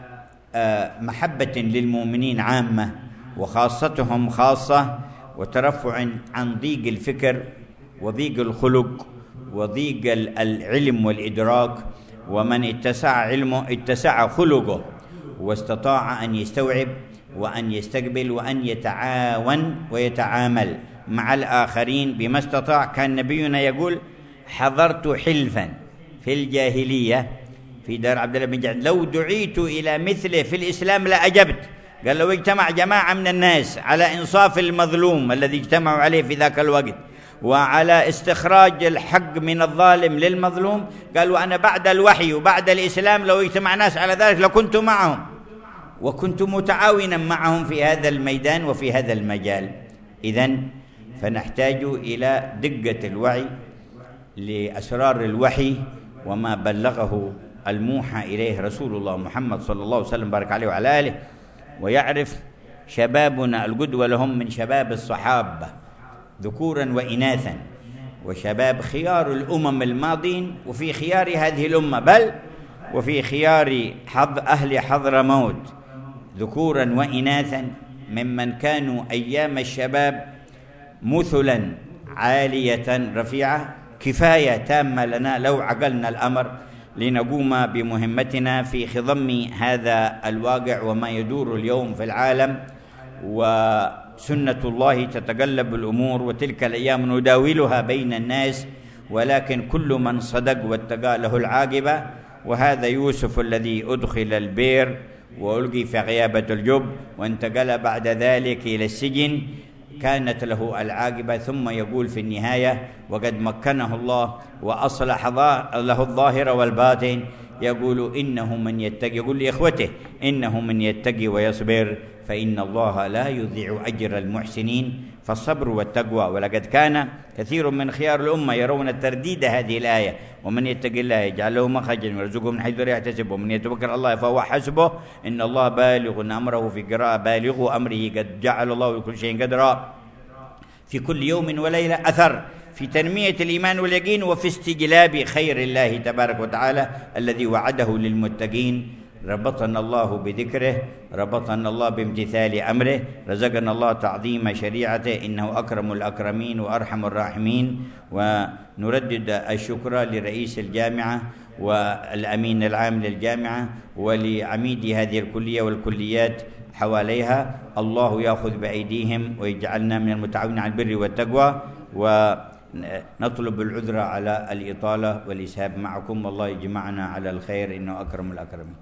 S1: محبة للمؤمنين عامة وخاصتهم خاصة، وترفع عن ضيق الفكر وضيق الخلق وضيق العلم والإدراك. ومن اتسع علمه اتسع خلقه، واستطاع أن يستوعب وأن يستقبل وأن يتعاون ويتعامل مع الآخرين بما استطاع. كان نبينا يقول: حضرت حلفا في الجاهلية في دار عبد الله بن جعد لو دعيت إلى مثله في الإسلام لأجبت. قال: لو اجتمع جماعة من الناس على إنصاف المظلوم الذي اجتمعوا عليه في ذاك الوقت، وعلى استخراج الحق من الظالم للمظلوم، قالوا: أنا بعد الوحي وبعد الإسلام لو اجتمع ناس على ذلك لكنت معهم، وكنت متعاونا معهم في هذا الميدان وفي هذا المجال. إذن فنحتاج إلى دقة الوعي لأسرار الوحي وما بلغه الموحى إليه رسول الله محمد صلى الله عليه وسلم بارك عليه وعلى آله، ويعرف شبابنا القدوة لهم من شباب الصحابة ذكورا وإناثا، وشباب خيار الأمم الماضين، وفي خيار هذه الأمة، بل وفي خيار أهل حضرموت ذكورا وإناثا، ممن كانوا أيام الشباب مثلا عالية رفيعة، كفاية تامة لنا لو عقلنا الأمر لنقوم بمهمتنا في خضم هذا الواقع وما يدور اليوم في العالم. وسنة الله تتقلب الأمور، وتلك الأيام نداولها بين الناس، ولكن كل من صدق واتقى له العاقبة. وهذا يوسف الذي أدخل البئر وألقي في غيابة الجب وانتقل بعد ذلك إلى السجن، كانت له العاقبة. ثم يقول في النهاية: وقد مكنه الله وأصلح له الظاهر والباطن، يقول: إنه من يتقي، يقول لإخوته: إنه من يتقي ويصبر فإن الله لا يضيع أجر المحسنين. فالصبر والتقوى. ولقد كان كثير من خيار الأمة يرون ترديد هذه الآية: ومن يتق الله يجعل له مخرجا ويرزقه من حيث لا يحتسب ومن يتوكل على الله فهو حسبه إن الله بالغ أمره. في قراءة: بالغ أمره، قد جعل الله لكل شيء قدرا. في كل يوم وليلة أثر في تنمية الإيمان واليقين، وفي استجلاب خير الله تبارك وتعالى الذي وعده للمتقين. ربطنا الله بذكره، ربطنا الله بامتثال أمره، رزقنا الله تعظيم شريعته، إنه أكرم الأكرمين وأرحم الراحمين. ونردد الشكر لرئيس الجامعة والأمين العام للجامعة ولعميد هذه الكلية والكليات حواليها. الله يأخذ بأيديهم ويجعلنا من المتعاونين على البر والتقوى، ونطلب العذر على الإطالة والإسهاب معكم، والله يجمعنا على الخير إنه أكرم الأكرمين.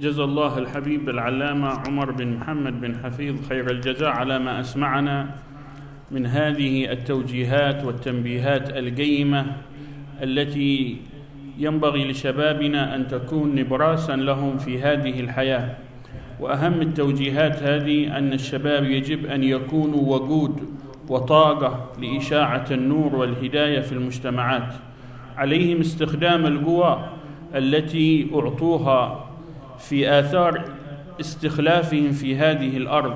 S2: جزا الله الحبيب العلامة عمر بن محمد بن حفيظ خير الجزاء على ما أسمعنا من هذه التوجيهات والتنبيهات القيمة التي ينبغي لشبابنا أن تكون نبراسا لهم في هذه الحياة. وأهم التوجيهات هذه أن الشباب يجب أن يكونوا وقود وطاقة لإشاعة النور والهداية في المجتمعات. عليهم استخدام القوى التي أعطوها في آثار استخلافهم في هذه الأرض.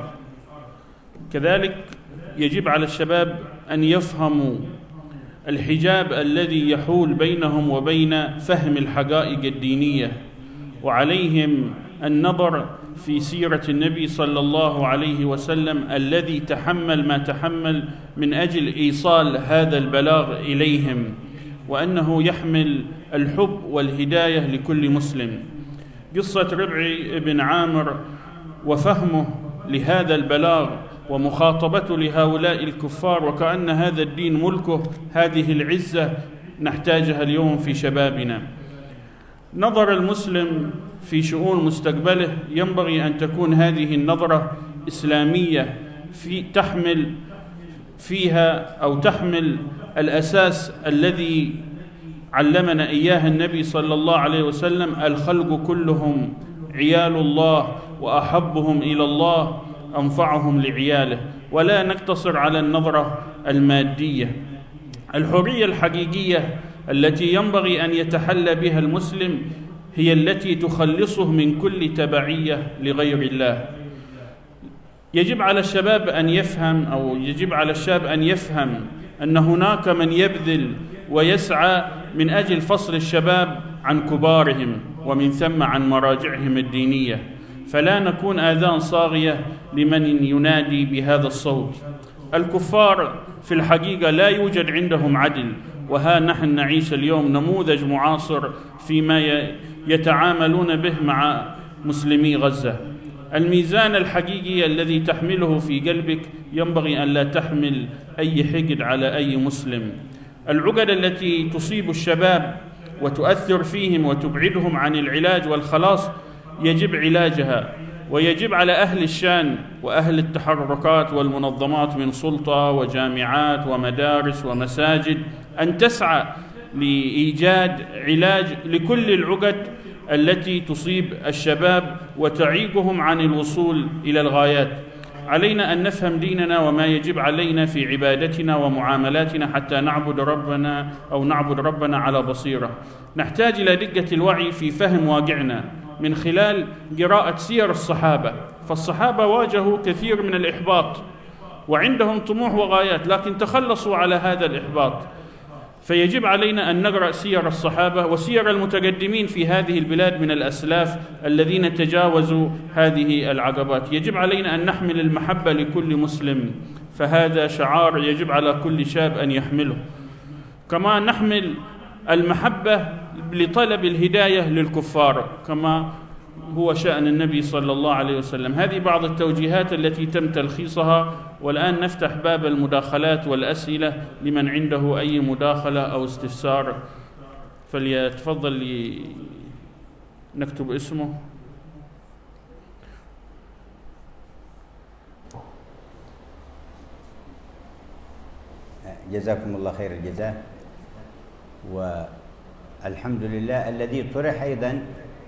S2: كذلك يجب على الشباب أن يفهموا الحجاب الذي يحول بينهم وبين فهم الحقائق الدينية، وعليهم النظر في سيرة النبي صلى الله عليه وسلم الذي تحمل ما تحمل من أجل إيصال هذا البلاغ إليهم، وأنه يحمل الحب والهداية لكل مسلم. قصة ربعي بن عامر وفهمه لهذا البلاغ ومخاطبته لهؤلاء الكفار وكأن هذا الدين ملكه، هذه العزة نحتاجها اليوم في شبابنا. نظر المسلم في شؤون مستقبله ينبغي أن تكون هذه النظرة إسلامية تحمل فيها أو تحمل الأساس الذي علمنا إياه النبي صلى الله عليه وسلم: الخلق كلهم عيال الله وأحبهم إلى الله أنفعهم لعياله. ولا نقتصر على النظرة المادية. الحرية الحقيقية التي ينبغي أن يتحلى بها المسلم هي التي تخلصه من كل تبعية لغير الله. يجب على الشباب أن يفهم، أو يجب على الشاب أن يفهم أن هناك من يبذل ويسعى من أجل فصل الشباب عن كبارهم ومن ثم عن مراجعهم الدينية، فلا نكون آذان صاغية لمن ينادي بهذا الصوت. الكفار في الحقيقة لا يوجد عندهم عدل، وها نحن نعيش اليوم نموذج معاصر فيما يتعاملون به مع مسلمي غزة. الميزان الحقيقي الذي تحمله في قلبك ينبغي أن لا تحمل أي حقد على أي مسلم. العقد التي تصيب الشباب وتؤثر فيهم وتبعدهم عن العلاج والخلاص يجب علاجها، ويجب على أهل الشان وأهل التحركات والمنظمات من سلطة وجامعات ومدارس ومساجد أن تسعى لإيجاد علاج لكل العقد التي تصيب الشباب وتعيقهم عن الوصول إلى الغايات. علينا أن نفهم ديننا وما يجب علينا في عبادتنا ومعاملاتنا حتى نعبد ربنا على بصيرة. نحتاج إلى دقة الوعي في فهم واقعنا من خلال قراءة سير الصحابة، فالصحابة واجهوا كثير من الإحباط وعندهم طموح وغايات، لكن تخلصوا على هذا الإحباط. فيجب علينا أن نقرأ سير الصحابة وسير المتقدمين في هذه البلاد من الأسلاف الذين تجاوزوا هذه العقبات. يجب علينا أن نحمل المحبة لكل مسلم، فهذا شعار يجب على كل شاب أن يحمله. كما نحمل المحبة لطلب الهداية للكفار كما هو شأن النبي صلى الله عليه وسلم. هذه بعض التوجيهات التي تم تلخيصها، والآن نفتح باب المداخلات والأسئلة لمن عنده أي مداخلة أو استفسار فليتفضل نكتب اسمه.
S1: جزاكم الله خير الجزاء. والحمد لله الذي طرح أيضا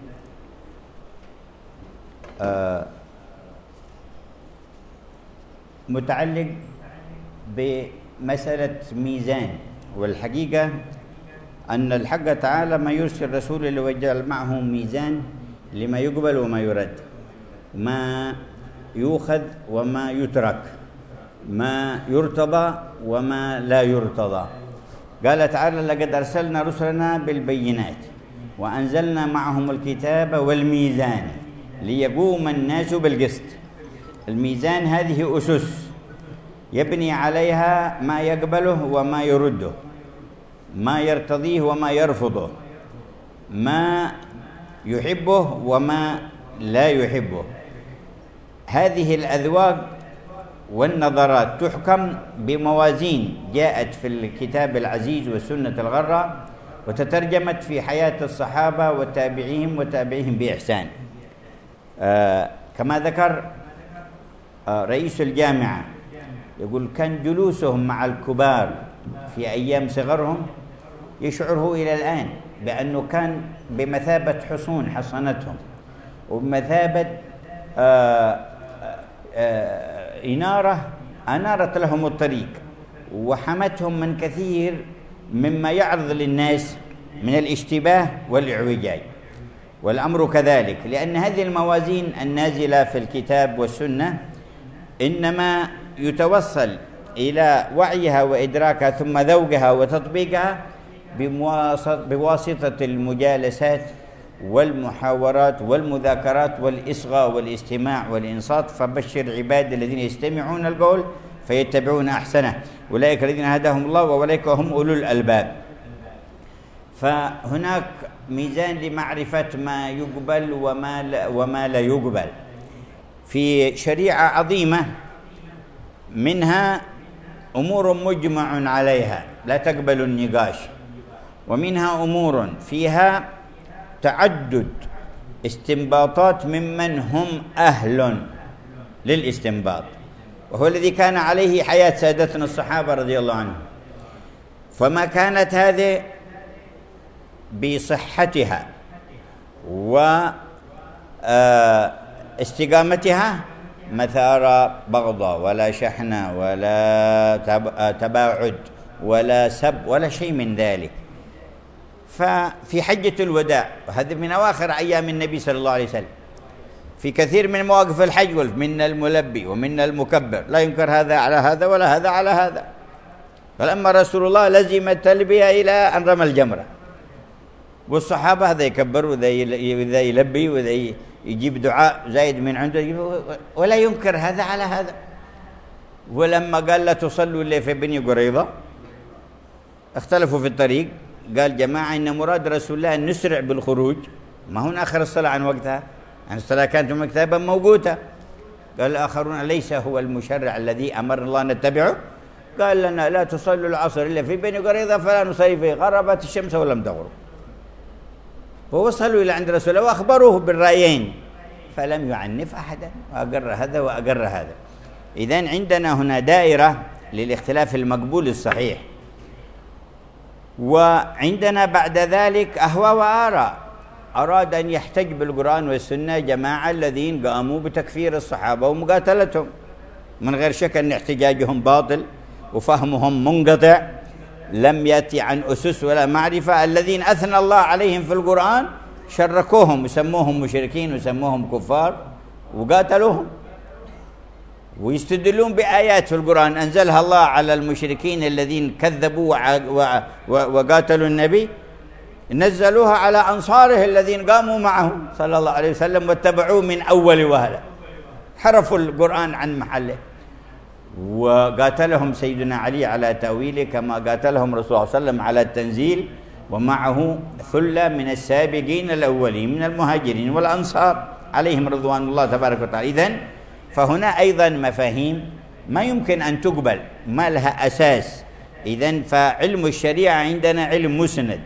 S1: متعلق بمسألة ميزان، والحقيقة أن الحق تعالى ما يرسل رسوله ويجعل معه ميزان لما يقبل وما يرد، ما يؤخذ وما يترك، ما يرتضى وما لا يرتضى. قال تعالى: لقد أرسلنا رسلنا بالبينات وأنزلنا معهم الكتاب والميزان ليقوم الناس بالقسط. الميزان هذه أسس يبني عليها ما يقبله وما يرده، ما يرتضيه وما يرفضه، ما يحبه وما لا يحبه. هذه الأذواق والنظرات تحكم بموازين جاءت في الكتاب العزيز والسنة الغراء، وتترجمت في حياة الصحابة وتابعيهم وتابعيهم بإحسان. كما ذكر رئيس الجامعة، يقول كان جلوسهم مع الكبار في أيام صغرهم يشعره إلى الآن بأنه كان بمثابة حصون حصنتهم، وبمثابة إنارة أنارت لهم الطريق وحمتهم من كثير مما يعرض للناس من الاشتباه والإعوجاج. والأمر كذلك، لأن هذه الموازين النازلة في الكتاب والسنة إنما يتوصل إلى وعيها وإدراكها ثم ذوقها وتطبيقها بواسطة المجالسات والمحاورات والمذاكرات والإصغاء والاستماع والإنصات. فبشر عباد الذين يستمعون القول فيتبعون أحسنه أولئك الذين هداهم الله وأولئك هم أولو الألباب. فهناك ميزان لمعرفة ما يقبل وما لا يقبل في شريعة عظيمة، منها أمور مجمع عليها لا تقبل النقاش، ومنها أمور فيها تعدد استنباطات ممن هم أهل للاستنباط، وهو الذي كان عليه حياة سادتنا الصحابة رضي الله عنهم. فما كانت هذه بصحتها واستقامتها مثار بغضة ولا شحنة ولا تباعد ولا سب ولا شيء من ذلك. ففي حجة الوداع، وهذا من أواخر أيام النبي صلى الله عليه وسلم، في كثير من مواقف الحج قلت منا الملبي ومنا المكبر، لا ينكر هذا على هذا ولا هذا على هذا. فلما رسول الله لزم التلبية إلى أن رمى الجمرة، والصحابة هذا يكبر وذا يلبي وذا يجيب دعاء زايد من عنده ولا ينكر هذا على هذا. ولما قال لا تصلوا إلا في بني قريظة اختلفوا في الطريق، قال جماعة إن مراد رسول الله أن نسرع بالخروج، ما هو آخر الصلاة عن وقتها، يعني الصلاة كانت مكتبا موجودة. قال الآخرون ليس هو المشرع الذي أمر الله نتبعه؟ قال لنا لا تصلوا العصر إلا في بني قريظة فلا نصلي فيه، غربت الشمس ولم تغرب. ووصلوا إلى عند رسول الله وأخبروه بالرأيين فلم يعنف أحدا، وأقر هذا وأقر هذا. إذن عندنا هنا دائرة للاختلاف المقبول الصحيح، وعندنا بعد ذلك أهواء وآراء. أراد أن يحتج بالقرآن والسنة جماعة الذين قاموا بتكفير الصحابة ومقاتلتهم، من غير شك أن احتجاجهم باطل وفهمهم منقطع، لم يأتي عن أسس ولا معرفة. الذين أثنى الله عليهم في القرآن شركوهم وسموهم مشركين وسموهم كفار وقاتلوهم، ويستدلون بآيات في القرآن أنزلها الله على المشركين الذين كذبوا وقاتلوا النبي، نزلوها على أنصاره الذين قاموا معه صلى الله عليه وسلم واتبعوه من أول وهلة، حرفوا القرآن عن محله. وقاتلهم سيدنا علي على تأويله كما قاتلهم رسول الله صلى الله عليه وسلم على التنزيل، ومعه ثلة من السابقين الأولين من المهاجرين والأنصار عليهم رضوان الله تبارك وتعالى. إذن فهنا أيضا مفاهيم ما يمكن أن تقبل، ما لها أساس. إذن فعلم الشريعة عندنا علم مسند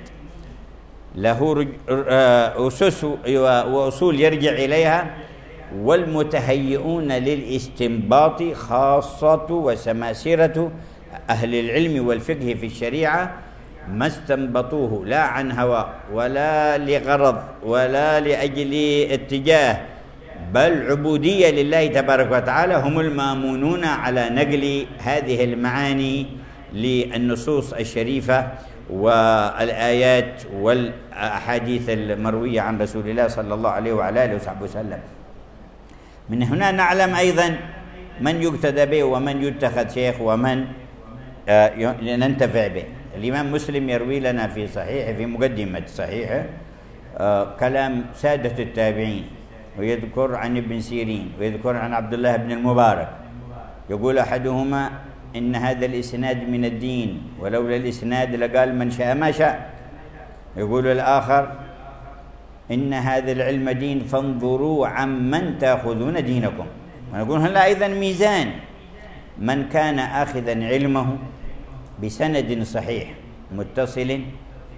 S1: له أسس وأصول يرجع إليها، والمتهيئون للاستنباط خاصة وسماسرة أهل العلم والفقه في الشريعة ما استنبطوه لا عن هوى ولا لغرض ولا لأجل اتجاه، بل عبودية لله تبارك وتعالى، هم المامونون على نقل هذه المعاني للنصوص الشريفة والآيات والأحاديث المروية عن رسول الله صلى الله عليه وعلى آله وصحبه وسلم. من هنا نعلم أيضا من يقتدى به ومن يتخذ شيخ ومن ننتفع به. الإمام مسلم يروي لنا في صحيحه في مقدمة صحيحه كلام سادة التابعين، ويذكر عن ابن سيرين ويذكر عن عبد الله بن المبارك، يقول أحدهما إن هذا الإسناد من الدين ولولا الإسناد لقال من شاء ما شاء. يقول الآخر إن هذا العلم دين فانظروا عمن تأخذون دينكم. ونقول هنا أيضا ميزان، من كان آخذا علمه بسند صحيح متصل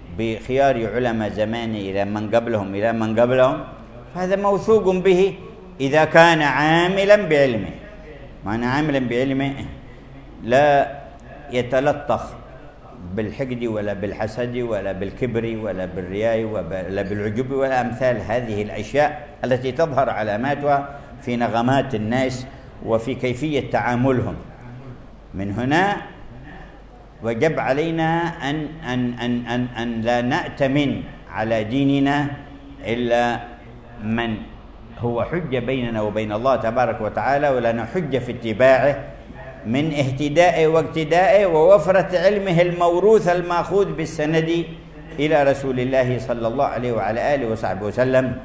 S1: بخيار علماء زمانه إلى من قبلهم فهذا موثوق به إذا كان عاملا بعلمه. معنى عاملا بعلمه لا يتلطخ بالحقد ولا بالحسد ولا بالكبر ولا بالرياء ولا بالعجب ولا أمثال هذه الأشياء التي تظهر علاماتها في نغمات الناس وفي كيفية تعاملهم. من هنا وجب علينا أن لا نأتمن على ديننا إلا من هو حجة بيننا وبين الله تبارك وتعالى، ولنا حجة في اتباعه من اهتدائه واقتدائه ووفرة علمه الموروث المأخوذ بالسند إلى رسول الله صلى الله عليه وعلى آله وصحبه وسلم.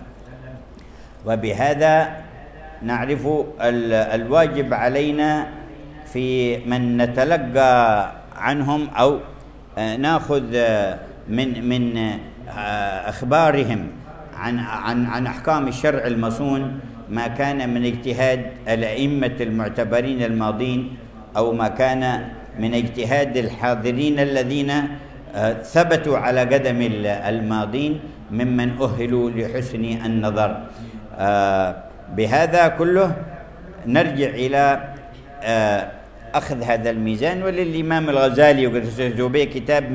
S1: وبهذا نعرف الواجب علينا في من نتلقى عنهم أو نأخذ من أخبارهم عن أحكام الشرع المصون ما كان من اجتهاد الأئمة المعتبرين الماضين أو ما كان من اجتهاد الحاضرين الذين ثبتوا على قدم الماضين ممن أهلوا لحسن النظر. بهذا كله نرجع إلى أخذ هذا الميزان، وللإمام الغزالي وقد به كتاب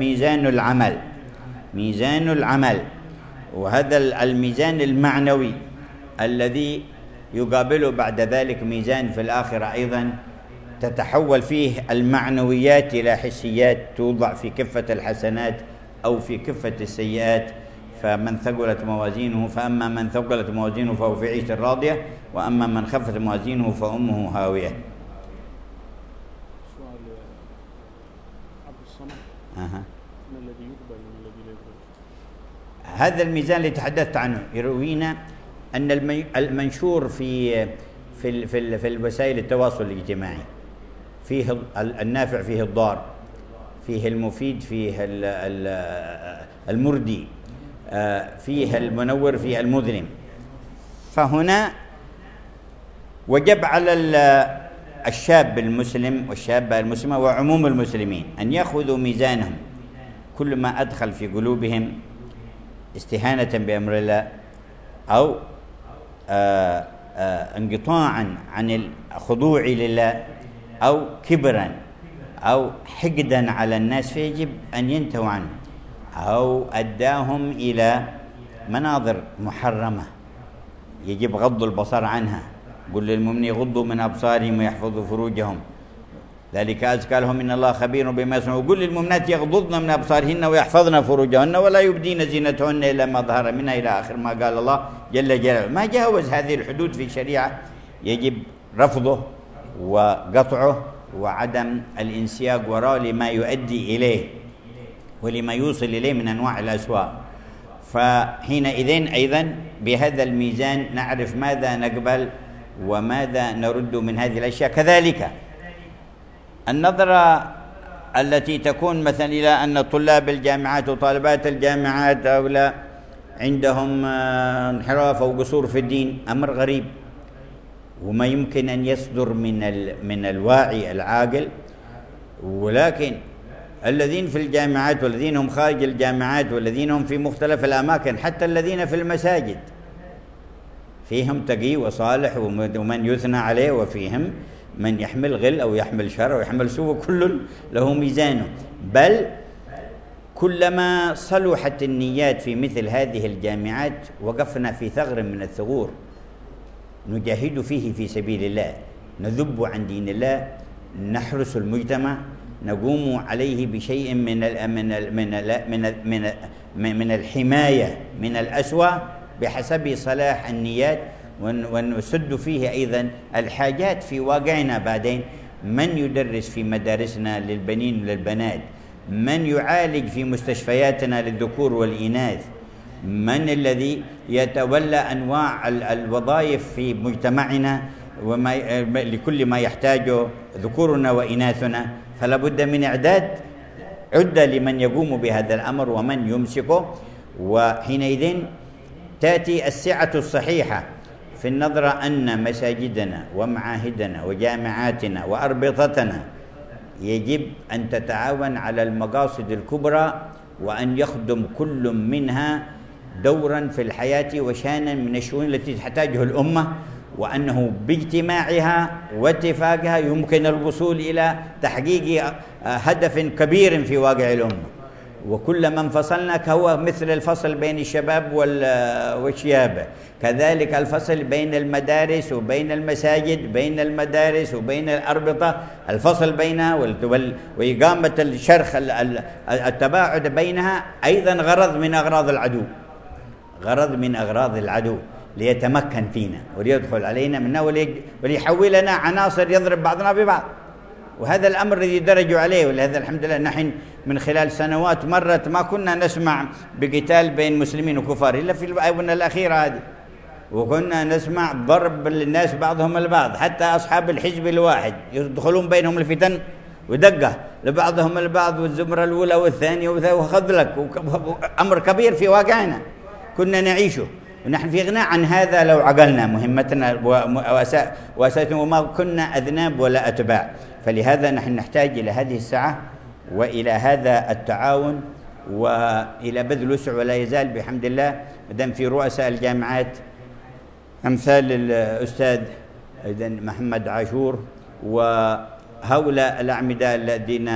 S1: ميزان العمل، وهذا الميزان المعنوي الذي يقابله بعد ذلك ميزان في الآخرة أيضا تتحول فيه المعنويات إلى حسيات توضع في كفة الحسنات أو في كفة السيئات. فمن ثقلت موازينه فأما من ثقلت موازينه فهو في عيشة راضية، وأما من خفت موازينه فأمه هاوية.
S2: سؤال عبد الصمد ما الذي يقبل والذي لا يقبل؟
S1: هذا الميزان اللي تحدثت عنه يروينا أن المنشور في الوسائل التواصل الاجتماعي فيه النافع فيه الضار، فيه المفيد فيه المردي، فيه المنور فيه المظلم. فهنا وجب على الشاب المسلم والشابة المسلمة وعموم المسلمين أن يأخذوا ميزانهم كل ما أدخل في قلوبهم استهانة بأمر الله أو انقطاعا عن الخضوع لله أو كبرا أو حقدا على الناس، فيجب أن ينتهوا عنه، أو أداهم إلى مناظر محرمة يجب غض البصر عنها. قل للمؤمنين يغضوا من أبصارهم ويحفظوا فروجهم ذلك أزكى لهم إن الله خبير بما يصنعون. وقل للمؤمنات يغضضن من أبصارهن ويحفظن فروجهن ولا يبدين زينتهن إلا ما ظهر منها إلى آخر ما قال الله جل جلاله. ما جاوز هذه الحدود في الشريعة يجب رفضه وقطعه وعدم الانسياق وراء لما يؤدي إليه ولما يوصل إليه من أنواع الأسواء. فحينئذ أيضا بهذا الميزان نعرف ماذا نقبل وماذا نرد من هذه الأشياء. كذلك النظرة التي تكون مثلا إلى أن طلاب الجامعات وطالبات الجامعات هؤلاء عندهم انحراف أو قصور في الدين أمر غريب وما يمكن أن يصدر من الواعي العاقل. ولكن الذين في الجامعات والذين هم خارج الجامعات والذين هم في مختلف الأماكن حتى الذين في المساجد فيهم تقي وصالح ومن يثنى عليه، وفيهم من يحمل غل أو يحمل شر أو يحمل سوء، كل له ميزانه. بل كلما صلحت النيات في مثل هذه الجامعات وقفنا في ثغر من الثغور نجاهد فيه في سبيل الله، نذب عن دين الله، نحرس المجتمع، نقوم عليه بشيء من الحماية من الأسوأ بحسب صلاح النيات، ونسد فيه أيضا الحاجات في واقعنا. بعدين من يدرس في مدارسنا للبنين وللبنات، من يعالج في مستشفياتنا للذكور والإناث، من الذي يتولى أنواع الوظائف في مجتمعنا لكل ما يحتاجه ذكورنا وإناثنا. فلا بد من إعداد عدة لمن يقوم بهذا الأمر ومن يمسكه. وحينئذ تأتي السعة الصحيحة في النظرة أن مساجدنا ومعاهدنا وجامعاتنا وأربطتنا يجب أن تتعاون على المقاصد الكبرى، وأن يخدم كل منها دورا في الحياة وشانا من الشؤون التي تحتاجه الأمة، وأنه باجتماعها واتفاقها يمكن الوصول إلى تحقيق هدف كبير في واقع الأمة. وكلما انفصلنا هو مثل الفصل بين الشباب والشياب، كذلك الفصل بين المدارس وبين المساجد، بين المدارس وبين الأربطة، الفصل بينها وإقامة الشرخ التباعد بينها أيضا غرض من أغراض العدو، غرض من أغراض العدو ليتمكن فينا وليدخل علينا منا وليحولنا عناصر يضرب بعضنا ببعض. وهذا الأمر الذي درجوا عليه، ولهذا الحمد لله نحن من خلال سنوات مرت ما كنا نسمع بقتال بين مسلمين وكفار إلا في الآونة الأخيرة هذه، وكنا نسمع ضرب الناس بعضهم البعض، حتى أصحاب الحزب الواحد يدخلون بينهم الفتن ودقة لبعضهم البعض، والزمرة الأولى والثانية وخذلك، أمر كبير في واقعنا كنا نعيشه، ونحن في غنى عن هذا لو عقلنا مهمتنا وأساسنا، وما كنا أذناب ولا أتباع. فلهذا نحن نحتاج إلى هذه الساعة وإلى هذا التعاون وإلى بذل وسع، ولا يزال بحمد الله مدام في رؤساء الجامعات أمثال الأستاذ محمد عاشور وهؤلاء الأعمدة الذين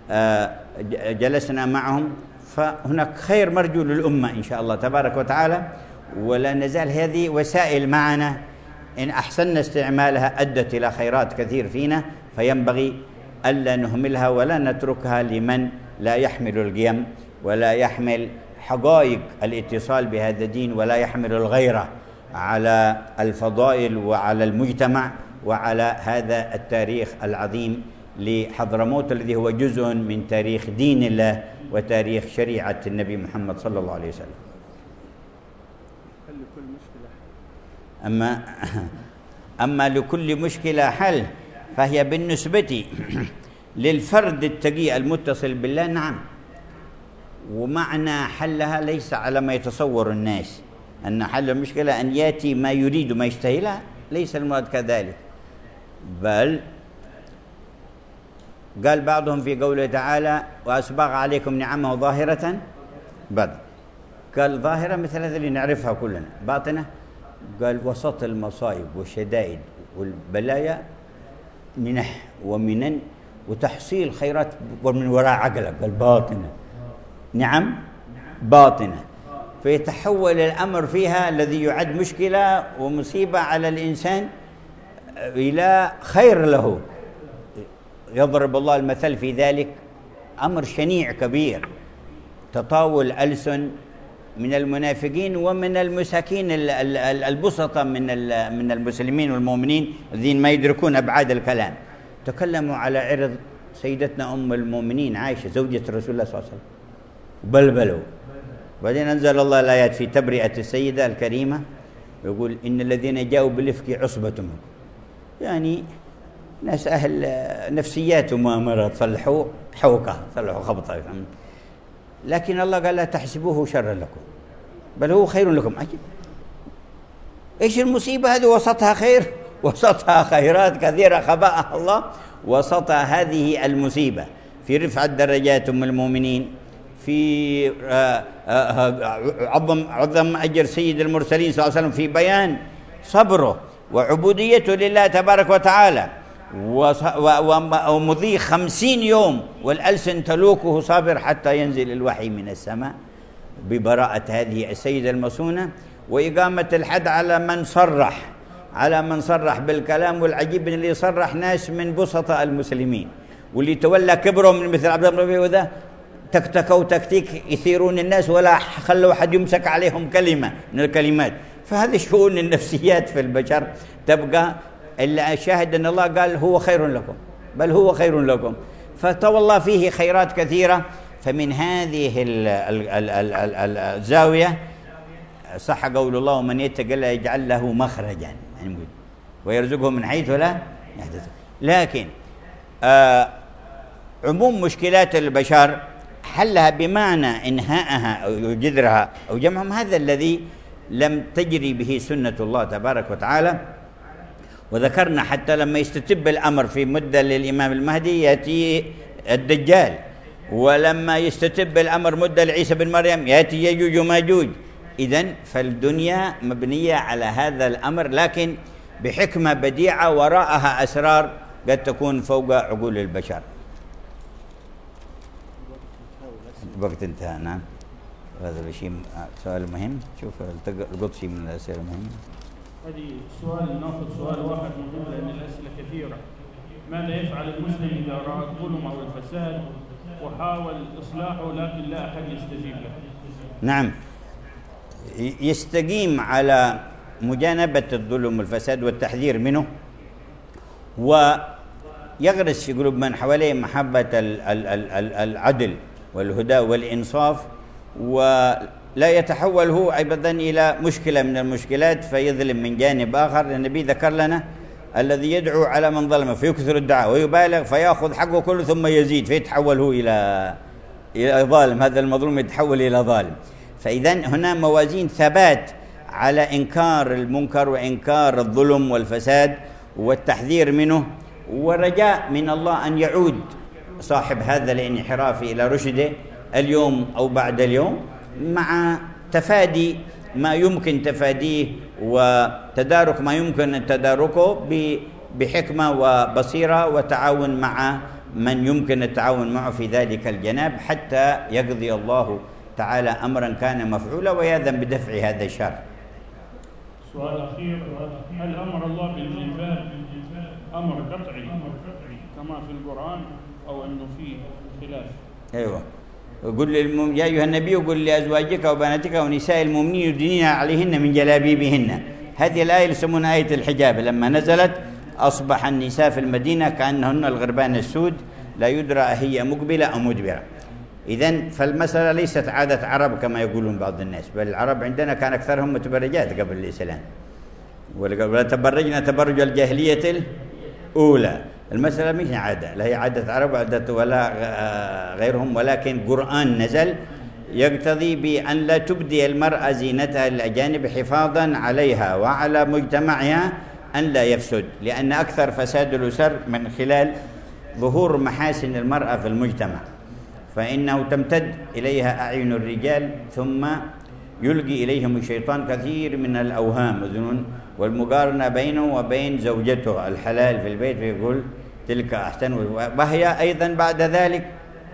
S1: جلسنا معهم، فهناك خير مرجو للأمة إن شاء الله تبارك وتعالى. ولا نزال هذه وسائل معنا إن أحسننا استعمالها أدت إلى خيرات كثير فينا، فينبغي ألا نهملها ولا نتركها لمن لا يحمل القيم ولا يحمل حقائق الاتصال بهذا الدين ولا يحمل الغيرة على الفضائل وعلى المجتمع وعلى هذا التاريخ العظيم لحضرموت الذي هو جزء من تاريخ دين الله وتاريخ شريعة النبي محمد صلى الله عليه وسلم. أما لكل مشكلة حل، فهي بالنسبة للفرد التقي المتصل بالله نعم، ومعنى حلها ليس على ما يتصور الناس أن حل المشكلة أن يأتي ما يريد ما يشتهي، لا، ليس المراد كذلك، بل قال بعضهم في قوله تعالى وأسبغ عليكم نعمه ظاهرة بدر، قال ظاهرة مثل هذا اللي نعرفها كلنا، باطنة قال وسط المصائب والشدائد والبلايا منح ومنن وتحصيل خيرات ومن وراء عقلك، قال باطنة، نعم باطنة، فيتحول الأمر فيها الذي يعد مشكلة ومصيبة على الإنسان إلى خير له. يضرب الله المثل في ذلك، أمر شنيع كبير، تطاول ألسن من المنافقين ومن المساكين البسطة من المسلمين والمؤمنين الذين ما يدركون أبعاد الكلام، تكلموا على عرض سيدتنا أم المؤمنين عائشة زوجة رسول الله صلى الله عليه وسلم بلبلوا، وبعدين أنزل الله الآيات في تبرئة السيدة الكريمة، يقول إن الذين جاءوا بالإفك عصبة منكم، يعني ناس أهل نفسيات ومؤامرات، صلحوا حوكة، صلحوا خبطة، لكن الله قال لا تحسبوه شرا لكم بل هو خير لكم. عجيب، ايش المصيبة هذه؟ وسطها خير، وسطها خيرات كثيرة خبأها الله وسطها هذه المصيبة، في رفع الدرجات أم المؤمنين، في عظم أجر سيد المرسلين صلى الله عليه وسلم، في بيان صبره وعبوديته لله تبارك وتعالى، ومضي 50 يوم والألسن تلوكه صابر حتى ينزل الوحي من السماء ببراءة هذه السيدة المصونة، وإقامة الحد على من صرح بالكلام. والعجيب اللي يصرح ناس من بسطاء المسلمين، واللي تولى كبرهم من مثل عبد الله بن ربيعة وذا تكتكوا تكتيك يثيرون الناس ولا خلوا أحد يمسك عليهم كلمة من الكلمات. فهذه شؤون النفسيات في البشر تبقى، إلا شاهد أن الله قال هو خير لكم بل هو خير لكم، فتولى فيه خيرات كثيرة. فمن هذه الزاوية صح قول الله ومن يتق الله يجعل له مخرجا ويرزقه من حيث لا يحتسب. لكن عموم مشكلات البشر حلها بمعنى إنهائها أو جذرها أو جمعهم، هذا الذي لم تجري به سنة الله تبارك وتعالى. وذكرنا حتى لما يستتب الأمر في مدة للإمام المهدي يأتي الدجال، ولما يستتب الأمر مدة لعيسى بن مريم يأتي يجوج وماجوج. إذن فالدنيا مبنية على هذا الأمر، لكن بحكمة بديعة وراءها أسرار قد تكون فوق عقول البشر. الوقت انتهى. نعم، هذا الشيء سؤال مهم. شوف القط شيء من الأسئلة المهمة.
S2: هذه سؤال، ناخذ سؤال واحد مهم لأن الأسئلة كثيرة. ماذا يفعل المسلم إذا رأى الظلم أو الفساد وحاول إصلاحه لكن لا أحد يستجيب له؟
S1: نعم، يستقيم على مجانبة الظلم والفساد والتحذير منه، ويغرس في قلوب من حواليه محبة العدل والهدى والإنصاف، ولا يتحول هو أيضا إلى مشكلة من المشكلات فيظلم من جانب آخر. النبي ذكر لنا الذي يدعو على من ظلم فيكثر الدعاء ويبالغ فيأخذ حقه كله ثم يزيد فيتحول هو إلى ظالم، هذا المظلوم يتحول إلى ظالم. فإذا هنا موازين ثبات على إنكار المنكر وإنكار الظلم والفساد والتحذير منه، ورجاء من الله أن يعود صاحب هذا الانحراف إلى رشده اليوم أو بعد اليوم، مع تفادي ما يمكن تفاديه وتدارك ما يمكن تداركه بحكمة وبصيرة، وتعاون مع من يمكن التعاون معه في ذلك الجناب حتى يقضي الله تعالى أمرا كان مفعولا ويأذن بدفع هذا الشر.
S2: سؤال أخير، هل أمر الله بالجلباب أمر قطعي كما في القرآن أو أنه فيه خلاف؟
S1: أيوة، قل يا أيها النبي قل لأزواجك وبناتك ونساء المؤمنين يدنين عليهن من جلابيبهن. هذه الآية يسمونها آية الحجاب، لما نزلت أصبح النساء في المدينة كأنهن الغربان السود لا يدرى هي مقبلة أو مدبرة. إذن فالمسألة ليست عادة عرب كما يقولون بعض الناس، بل العرب عندنا كان أكثرهم متبرجات قبل الإسلام، ولا تبرجنا تبرج الجاهلية الأولى. المسألة مش عادة، لا هي عادة عرب عادة ولا غيرهم، ولكن قرآن نزل يقتضي بأن لا تبدي المرأة زينتها للأجانب حفاظا عليها وعلى مجتمعها أن لا يفسد، لأن أكثر فساد الأسر من خلال ظهور محاسن المرأة في المجتمع، فإنه تمتد إليها أعين الرجال ثم يلقي إليهم الشيطان كثير من الأوهام والظنون والمقارنة بينه وبين زوجته الحلال في البيت، فيقول تلك أحسن، وهي أيضا بعد ذلك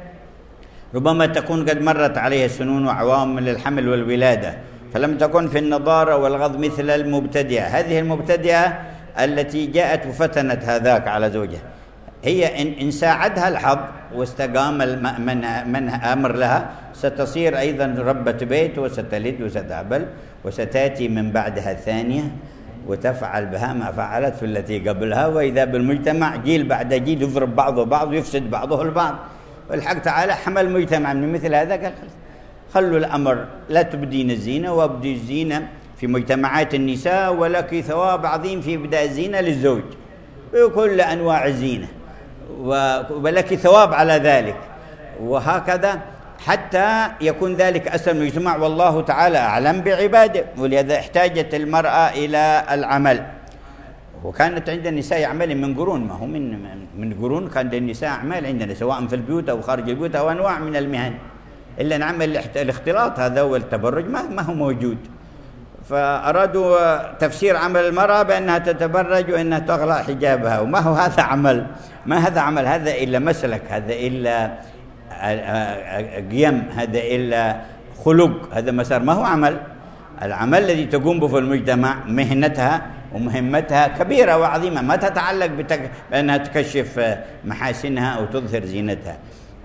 S1: ربما تكون قد مرت عليها السنون وعوامل الحمل والولادة، فلم تكن في النضارة والغض مثل المبتدئة. هذه المبتدئة التي جاءت وفتنت هذاك على زوجها، هي إن ساعدها الحظ واستقام من أمر لها ستصير أيضا ربة بيت وستلد وستعبل، وستأتي من بعدها الثانية وتفعل بها ما فعلت في التي قبلها، وإذا بالمجتمع جيل بعد جيل يضرب بعضه بعض ويفسد بعضه البعض. والحق تعالى حمل المجتمع من مثل هذا، قال خلوا الأمر لا تبدين الزينة وابدي الزينة في مجتمعات النساء، ولك ثواب عظيم في إبداء الزينة للزوج بكل أنواع الزينة، ولك ثواب على ذلك، وهكذا حتى يكون ذلك أسر المجتمع، والله تعالى أعلم بعباده. ولهذا احتاجت المرأة إلى العمل، وكانت عند النساء يعمل من قرون، ما هو من قرون كان النساء أعمال عندنا سواء في البيوت أو خارج البيوت أو أنواع من المهن، إلا نعمل الاختلاط هذا والتبرج ما هو موجود. فأرادوا تفسير عمل المرأة بأنها تتبرج وأنها تغلق حجابها، وما هو هذا عمل، ما هذا عمل، هذا إلا مسلك، هذا إلا قيم، هذا إلا خلق، هذا مسار، ما هو عمل. العمل الذي تقوم به في المجتمع مهنتها ومهمتها كبيرة وعظيمة، ما تتعلق بأنها تكشف محاسنها أو تظهر زينتها.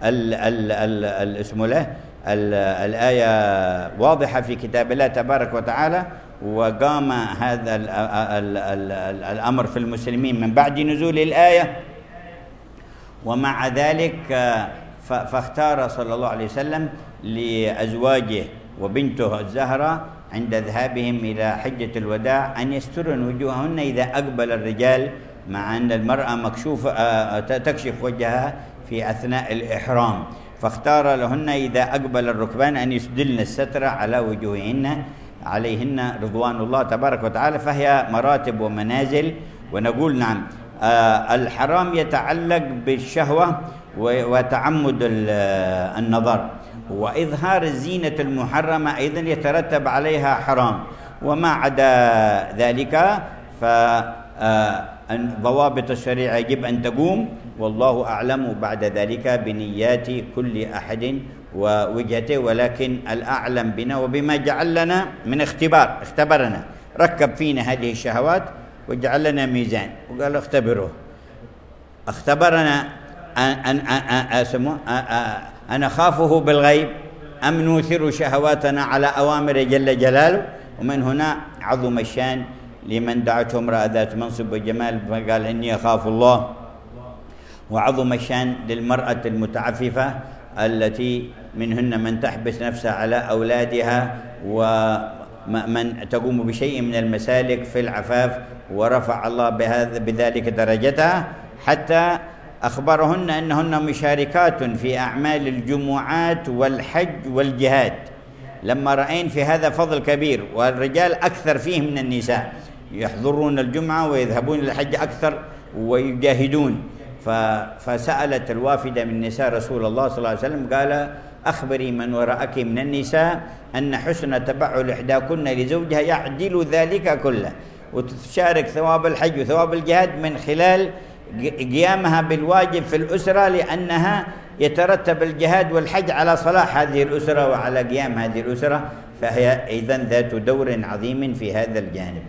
S1: اسمه له الآية واضحة في كتاب الله تبارك وتعالى، وقام هذا الأمر في المسلمين من بعد نزول الآية. ومع ذلك فاختار صلى الله عليه وسلم لأزواجه وبنته الزهراء عند ذهابهم إلى حجة الوداع أن يسترن وجوههن إذا أقبل الرجال، مع أن المرأة مكشوفة تكشف وجهها في أثناء الإحرام، فاختار لهن إذا أقبل الركبان أن يسدلن الستر على وجوههن عليهن رضوان الله تبارك وتعالى. فهي مراتب ومنازل. ونقول نعم الحرام يتعلق بالشهوة وتعمد النظر، وإظهار الزينة المحرمة أيضا يترتب عليها حرام، وما عدا ذلك أن ضوابط الشريعة يجب أن تقوم، والله أعلم بعد ذلك بنيات كل أحد ووجهته، ولكن الأعلم بنا وبما جعل لنا من اختبرنا، ركب فينا هذه الشهوات وجعل لنا ميزان وقال اختبرنا أن نخافه بالغيب أم نوثر شهواتنا على أوامر جل جلاله. ومن هنا عظم الشان لمن دعته امرأة ذات منصب وجمال فقال إني أخاف الله، وعظم الشان للمرأة المتعففة التي منهن من تحبس نفسها على أولادها ومن تقوم بشيء من المسالك في العفاف، ورفع الله بذلك درجتها، حتى أخبرهن أنهن مشاركات في أعمال الجمعات والحج والجهاد، لما رأين في هذا فضل كبير، والرجال أكثر فيه من النساء، يحضرون الجمعة ويذهبون للحج أكثر ويجاهدون. فسألت الوافدة من نساء رسول الله صلى الله عليه وسلم قال أخبري من وراءك من النساء أن حسن تبعل إحداكن لزوجها يعدل ذلك كله، وتشارك ثواب الحج وثواب الجهاد من خلال قيامها بالواجب في الأسرة، لأنها يترتب الجهاد والحج على صلاح هذه الأسرة وعلى قيام هذه الأسرة، فهي إذن ذات دور عظيم في هذا الجانب.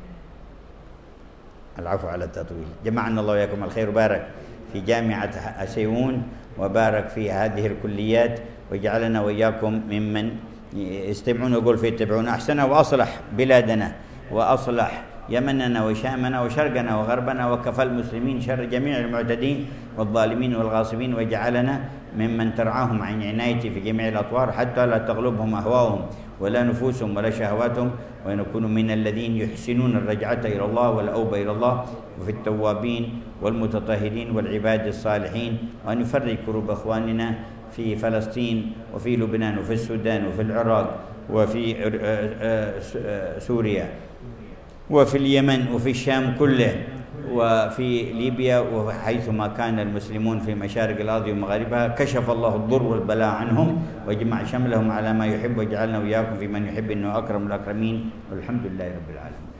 S1: العفو على التطويل. جمعنا الله وياكم الخير، وبارك في جامعة أسيون، وبارك في هذه الكليات، وجعلنا وإياكم ممن يستمعون ويقول فيتبعون أحسنه، وأصلح بلادنا وأصلح يمننا وشامنا وشرقنا وغربنا، وكفى المسلمين شر جميع المعتدين والظالمين والغاصبين، وجعلنا ممن ترعاهم عن عنايته في جميع الأطوار حتى لا تغلبهم أهواهم ولا نفوسهم ولا شهواتهم، ونكون من الذين يحسنون الرجعة إلى الله والأوبة إلى الله، وفي التوابين والمتطهرين والعباد الصالحين، وأن يفرج كروب أخواننا في فلسطين وفي لبنان وفي السودان وفي العراق وفي سوريا وفي اليمن وفي الشام كله وفي ليبيا، وحيثما كان المسلمون في مشارق الأرض ومغاربها، كشف الله الضر والبلاء عنهم وجمع شملهم على ما يحب، وجعلنا وإياكم في من يحب إنه أكرم الأكرمين، والحمد لله رب العالمين.